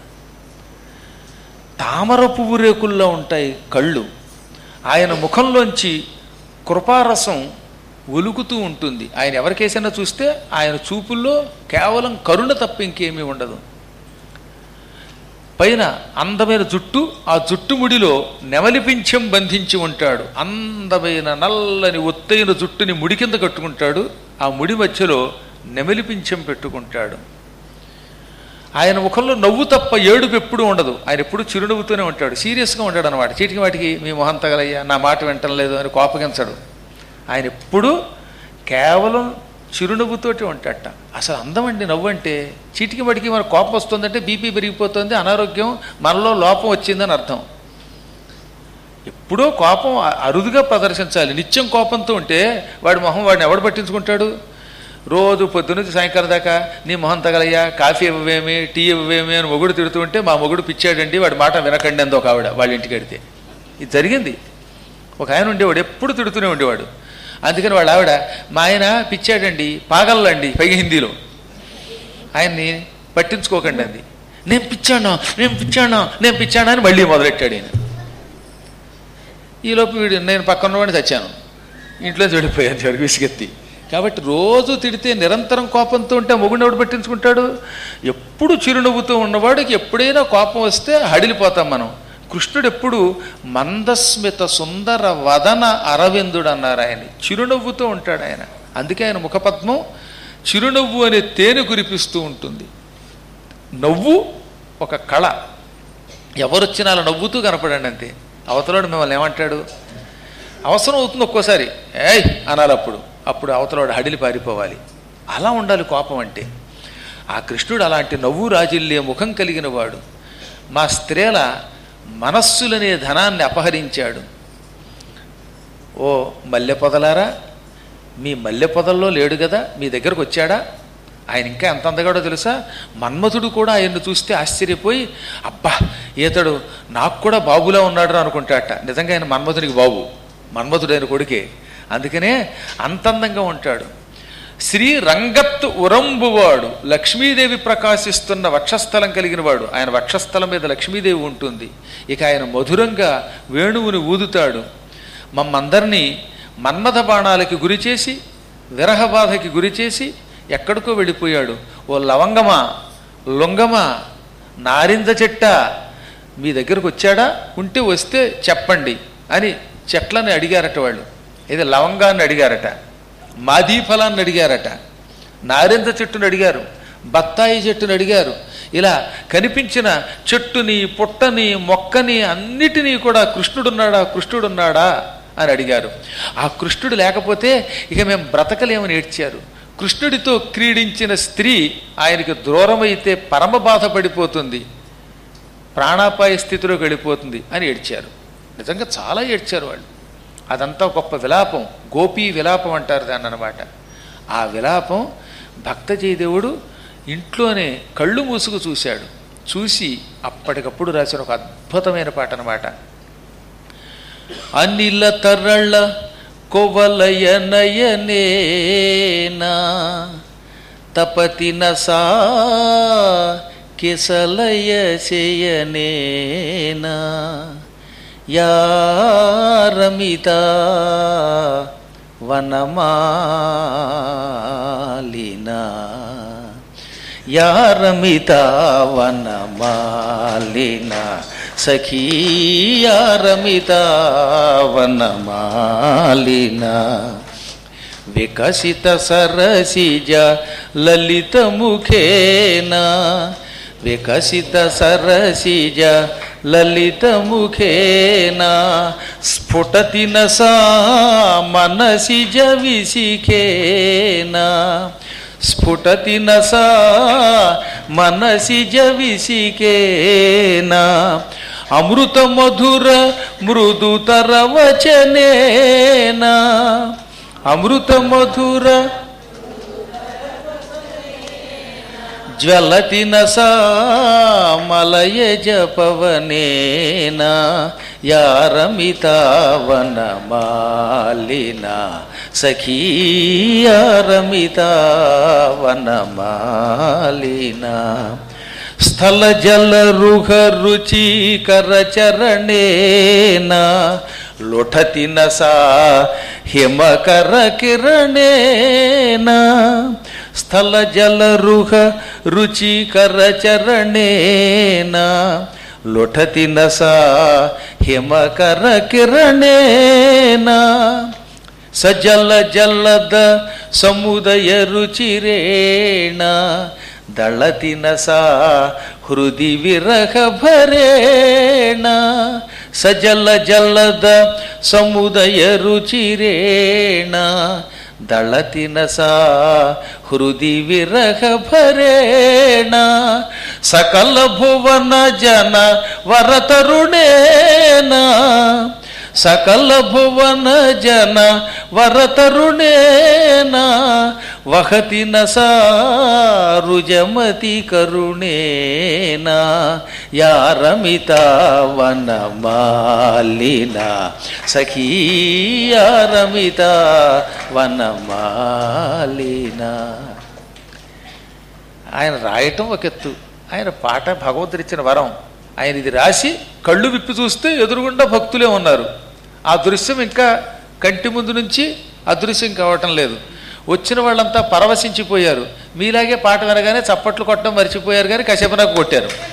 A: తామర పువ్వు రేకుల్లో ఉంటాయి కళ్ళు, ఆయన ముఖంలోంచి కృపారసం ఒలుకుతూ ఉంటుంది. ఆయన ఎవరికేసైనా చూస్తే ఆయన చూపుల్లో కేవలం కరుణ తప్ప ఇంకేమీ ఉండదు. పైన అందమైన జుట్టు, ఆ జుట్టు ముడిలో నెమలిపించం బంధించి ఉంటాడు. అందమైన నల్లని ఒత్తైన జుట్టుని ముడి కింద కట్టుకుంటాడు, ఆ ముడి మధ్యలో నెమలిపించం పెట్టుకుంటాడు. ఆయన ముఖంలో నవ్వు తప్ప ఏడుపు ఎప్పుడూ ఉండదు, ఆయన ఎప్పుడు చిరునవ్వుతూనే ఉంటాడు, సీరియస్గా ఉంటాడు అనమాట. చీటికి వాటికి మీ మొహం తగలయ్యా, నా మాట వింటం లేదు అని కోపగించడు. ఆయన ఎప్పుడూ కేవలం చిరునవ్వుతోటి ఉంటాడట. అసలు అందమండి నవ్వు అంటే. చీటికి వాటికి మన కోపం వస్తుందంటే బీపీ పెరిగిపోతుంది, అనారోగ్యం, మనలో లోపం వచ్చిందని అర్థం. ఎప్పుడో కోపం అరుదుగా ప్రదర్శించాలి. నిత్యం కోపంతో ఉంటే వాడి మొహం వాడిని ఎవడు పట్టించుకుంటాడు? రోజు పొద్దునుంచి సాయంకాలం దాకా నీ మొహం తగలయ్యా, కాఫీ ఇవ్వవేమి, టీ ఇవ్వవేమి అని మొగుడు తిడుతూ ఉంటే మా మొగుడు పిచ్చాడండి, వాడి మాట వినకండి అంది ఒక ఆవిడ వాళ్ళ ఇంటికి వెడితే. ఇది జరిగింది. ఒక ఆయన ఉండేవాడు, ఎప్పుడు తిడుతూనే ఉండేవాడు. అందుకని వాళ్ళ ఆవిడ మా ఆయన పిచ్చాడండి, పాగలండి, పైగా హిందీలో, ఆయన్ని పట్టించుకోకండి అంది. నేను పిచ్చానా నేను పిచ్చానా నేను పిచ్చానా అని మళ్ళీ మొదలెట్టాడు ఆయన. ఈలోపు వీడు నేను పక్కన వాడిని తెచ్చాను, ఇంట్లో చెడిపోయాను చివరికి విసిగెత్తి. కాబట్టి రోజు తిడితే నిరంతరం కోపంతో ఉంటే మొగుడిని ఎవడు పట్టించుకుంటాడు? ఎప్పుడు చిరునవ్వుతూ ఉన్నవాడికి ఎప్పుడైనా కోపం వస్తే హడిలిపోతాం మనం. కృష్ణుడు ఎప్పుడు మందస్మిత సుందర వదన అరవిందుడు అన్నారు ఆయన. చిరునవ్వుతూ ఉంటాడు ఆయన. అందుకే ఆయన ముఖపద్మం చిరునవ్వు అనే తేనె కురిపిస్తూ ఉంటుంది. నవ్వు ఒక కళ. ఎవరొచ్చినా అలా నవ్వుతూ కనపడండి అంతే. అవతలాడు మిమ్మల్ని ఏమంటాడు? అవసరం అవుతుంది ఒక్కోసారి, ఏయ్ అనాలి. అప్పుడు అప్పుడు అవతలాడు హడిలి పారిపోవాలి. అలా ఉండాలి కోపం అంటే. ఆ కృష్ణుడు అలాంటి నవ్వు రాజిల్లే ముఖం కలిగిన వాడు. మా స్త్రీల మనస్సులనే ధనాన్ని అపహరించాడు. ఓ మల్లె పొదలారా, మీ మల్లె పొదల్లో లేడు కదా, మీ దగ్గరకు వచ్చాడా? ఆయన ఇంకా ఎంత అందగాడో తెలుసా? మన్మథుడు కూడా ఆయన్ను చూస్తే ఆశ్చర్యపోయి, అబ్బా ఈతడు నాకు కూడా బాబులా ఉన్నాడు అనుకుంటాట. నిజంగా ఆయన మన్మథునికి బాబు, మన్మథుడు ఆయన కొడుకే. అందుకనే అంతందంగా ఉంటాడు. శ్రీ రంగత్ ఉరంబువాడు, లక్ష్మీదేవి ప్రకాశిస్తున్న వక్షస్థలం కలిగిన వాడు. ఆయన వక్షస్థలం మీద లక్ష్మీదేవి ఉంటుంది. ఇక ఆయన మధురంగా వేణువుని ఊదుతాడు. మమ్మందరినీ మన్మథ బాణాలకి గురి చేసి, విరహ బాధకి గురి చేసి ఎక్కడికో వెళ్ళిపోయాడు. ఓ లవంగమా, లొంగమా, నారింజ చెట్ట మీ దగ్గరకు వచ్చాడా? ఉంటే వస్తే చెప్పండి అని చెట్లని అడిగారట వాళ్ళు. ఇది లవంగాన్ని అడిగారట, మాదీ ఫలాన్ని అడిగారట, నారింజ చెట్టుని అడిగారు, బత్తాయి చెట్టుని అడిగారు. ఇలా కనిపించిన చెట్టుని, పుట్టని, మొక్కని అన్నిటినీ కూడా కృష్ణుడున్నాడా కృష్ణుడున్నాడా అని అడిగారు. ఆ కృష్ణుడు లేకపోతే ఇక మేము బ్రతకలేమని ఏడ్చారు. కృష్ణుడితో క్రీడించిన స్త్రీ ఆయనకి దూరమైతే పరమ బాధపడిపోతుంది, ప్రాణాపాయ స్థితిలోకి వెళ్ళిపోతుంది అని ఏడ్చారు. నిజంగా చాలా ఏడ్చారు వాళ్ళు. అదంతా గొప్ప విలాపం, గోపీ విలాపం అంటారు దాన్ని అన్నమాట. ఆ విలాపం భక్త జయదేవుడు ఇంట్లోనే కళ్ళు మూసుకు చూశాడు. చూసి అప్పటికప్పుడు రాసిన ఒక అద్భుతమైన పాట అన్నమాట. అనిల తరళ కొవలయనయనేనా తపతిన సా కిసలయ శయనేనా యారమిత వనమాలినా యారమిత వనమాలిన సఖీ యారమిత వనమాలిన వికసిత సరసిజ లలిత ముఖేన వికసిత సరసిజ లలిత ముఖేన స్ఫుటతి నసా మనసిజ విసిఖేన స్ఫుటతి నసా మనసిజ విసిఖేన అమృత మధుర మృదుతర వచనేన అమృత మధుర జ్వలతి నసా మలయజ పవనేన యారమిత వనమాలిన సఖీ యారమిత వనమాలిన స్థల జల రుహ రుచికర చరణేన లోఠతి నసా హిమకర కిరణేన స్థల జల రుహ రుచికర చరణేన లోఠతి నసా హిమకర కిరణేన సజల జలద సముదయ రుచిరేణ దళతి నసా హృది విరహ భరేణ సజల జలద సముదయ రుచిరేణ దళతి నసా హృది విరహ భరేణ సకల భువన జన వరతరుణేన సకల భువన జన వరతరుణేన వహతి నసా రుజమతి కరుణేన యారమిత వనమాలిన సఖీ యారమిత వనమాలిన. ఆయన రాయటం ఒక ఎత్తు, ఆయన పాట భగవంతుడిచ్చిన వరం. ఆయన ఇది రాసి కళ్ళు విప్పి చూస్తే ఎదురుగుండా భక్తులే ఉన్నారు. ఆ దృశ్యం ఇంకా కంటి ముందు నుంచి అదృశ్యం కావటం లేదు. వచ్చిన వాళ్ళంతా పరవశించిపోయారు. మీలాగే పాట వినగానే చప్పట్లు కొట్టడం మర్చిపోయారు, కానీ కశ్యప నాకు కొట్టారు.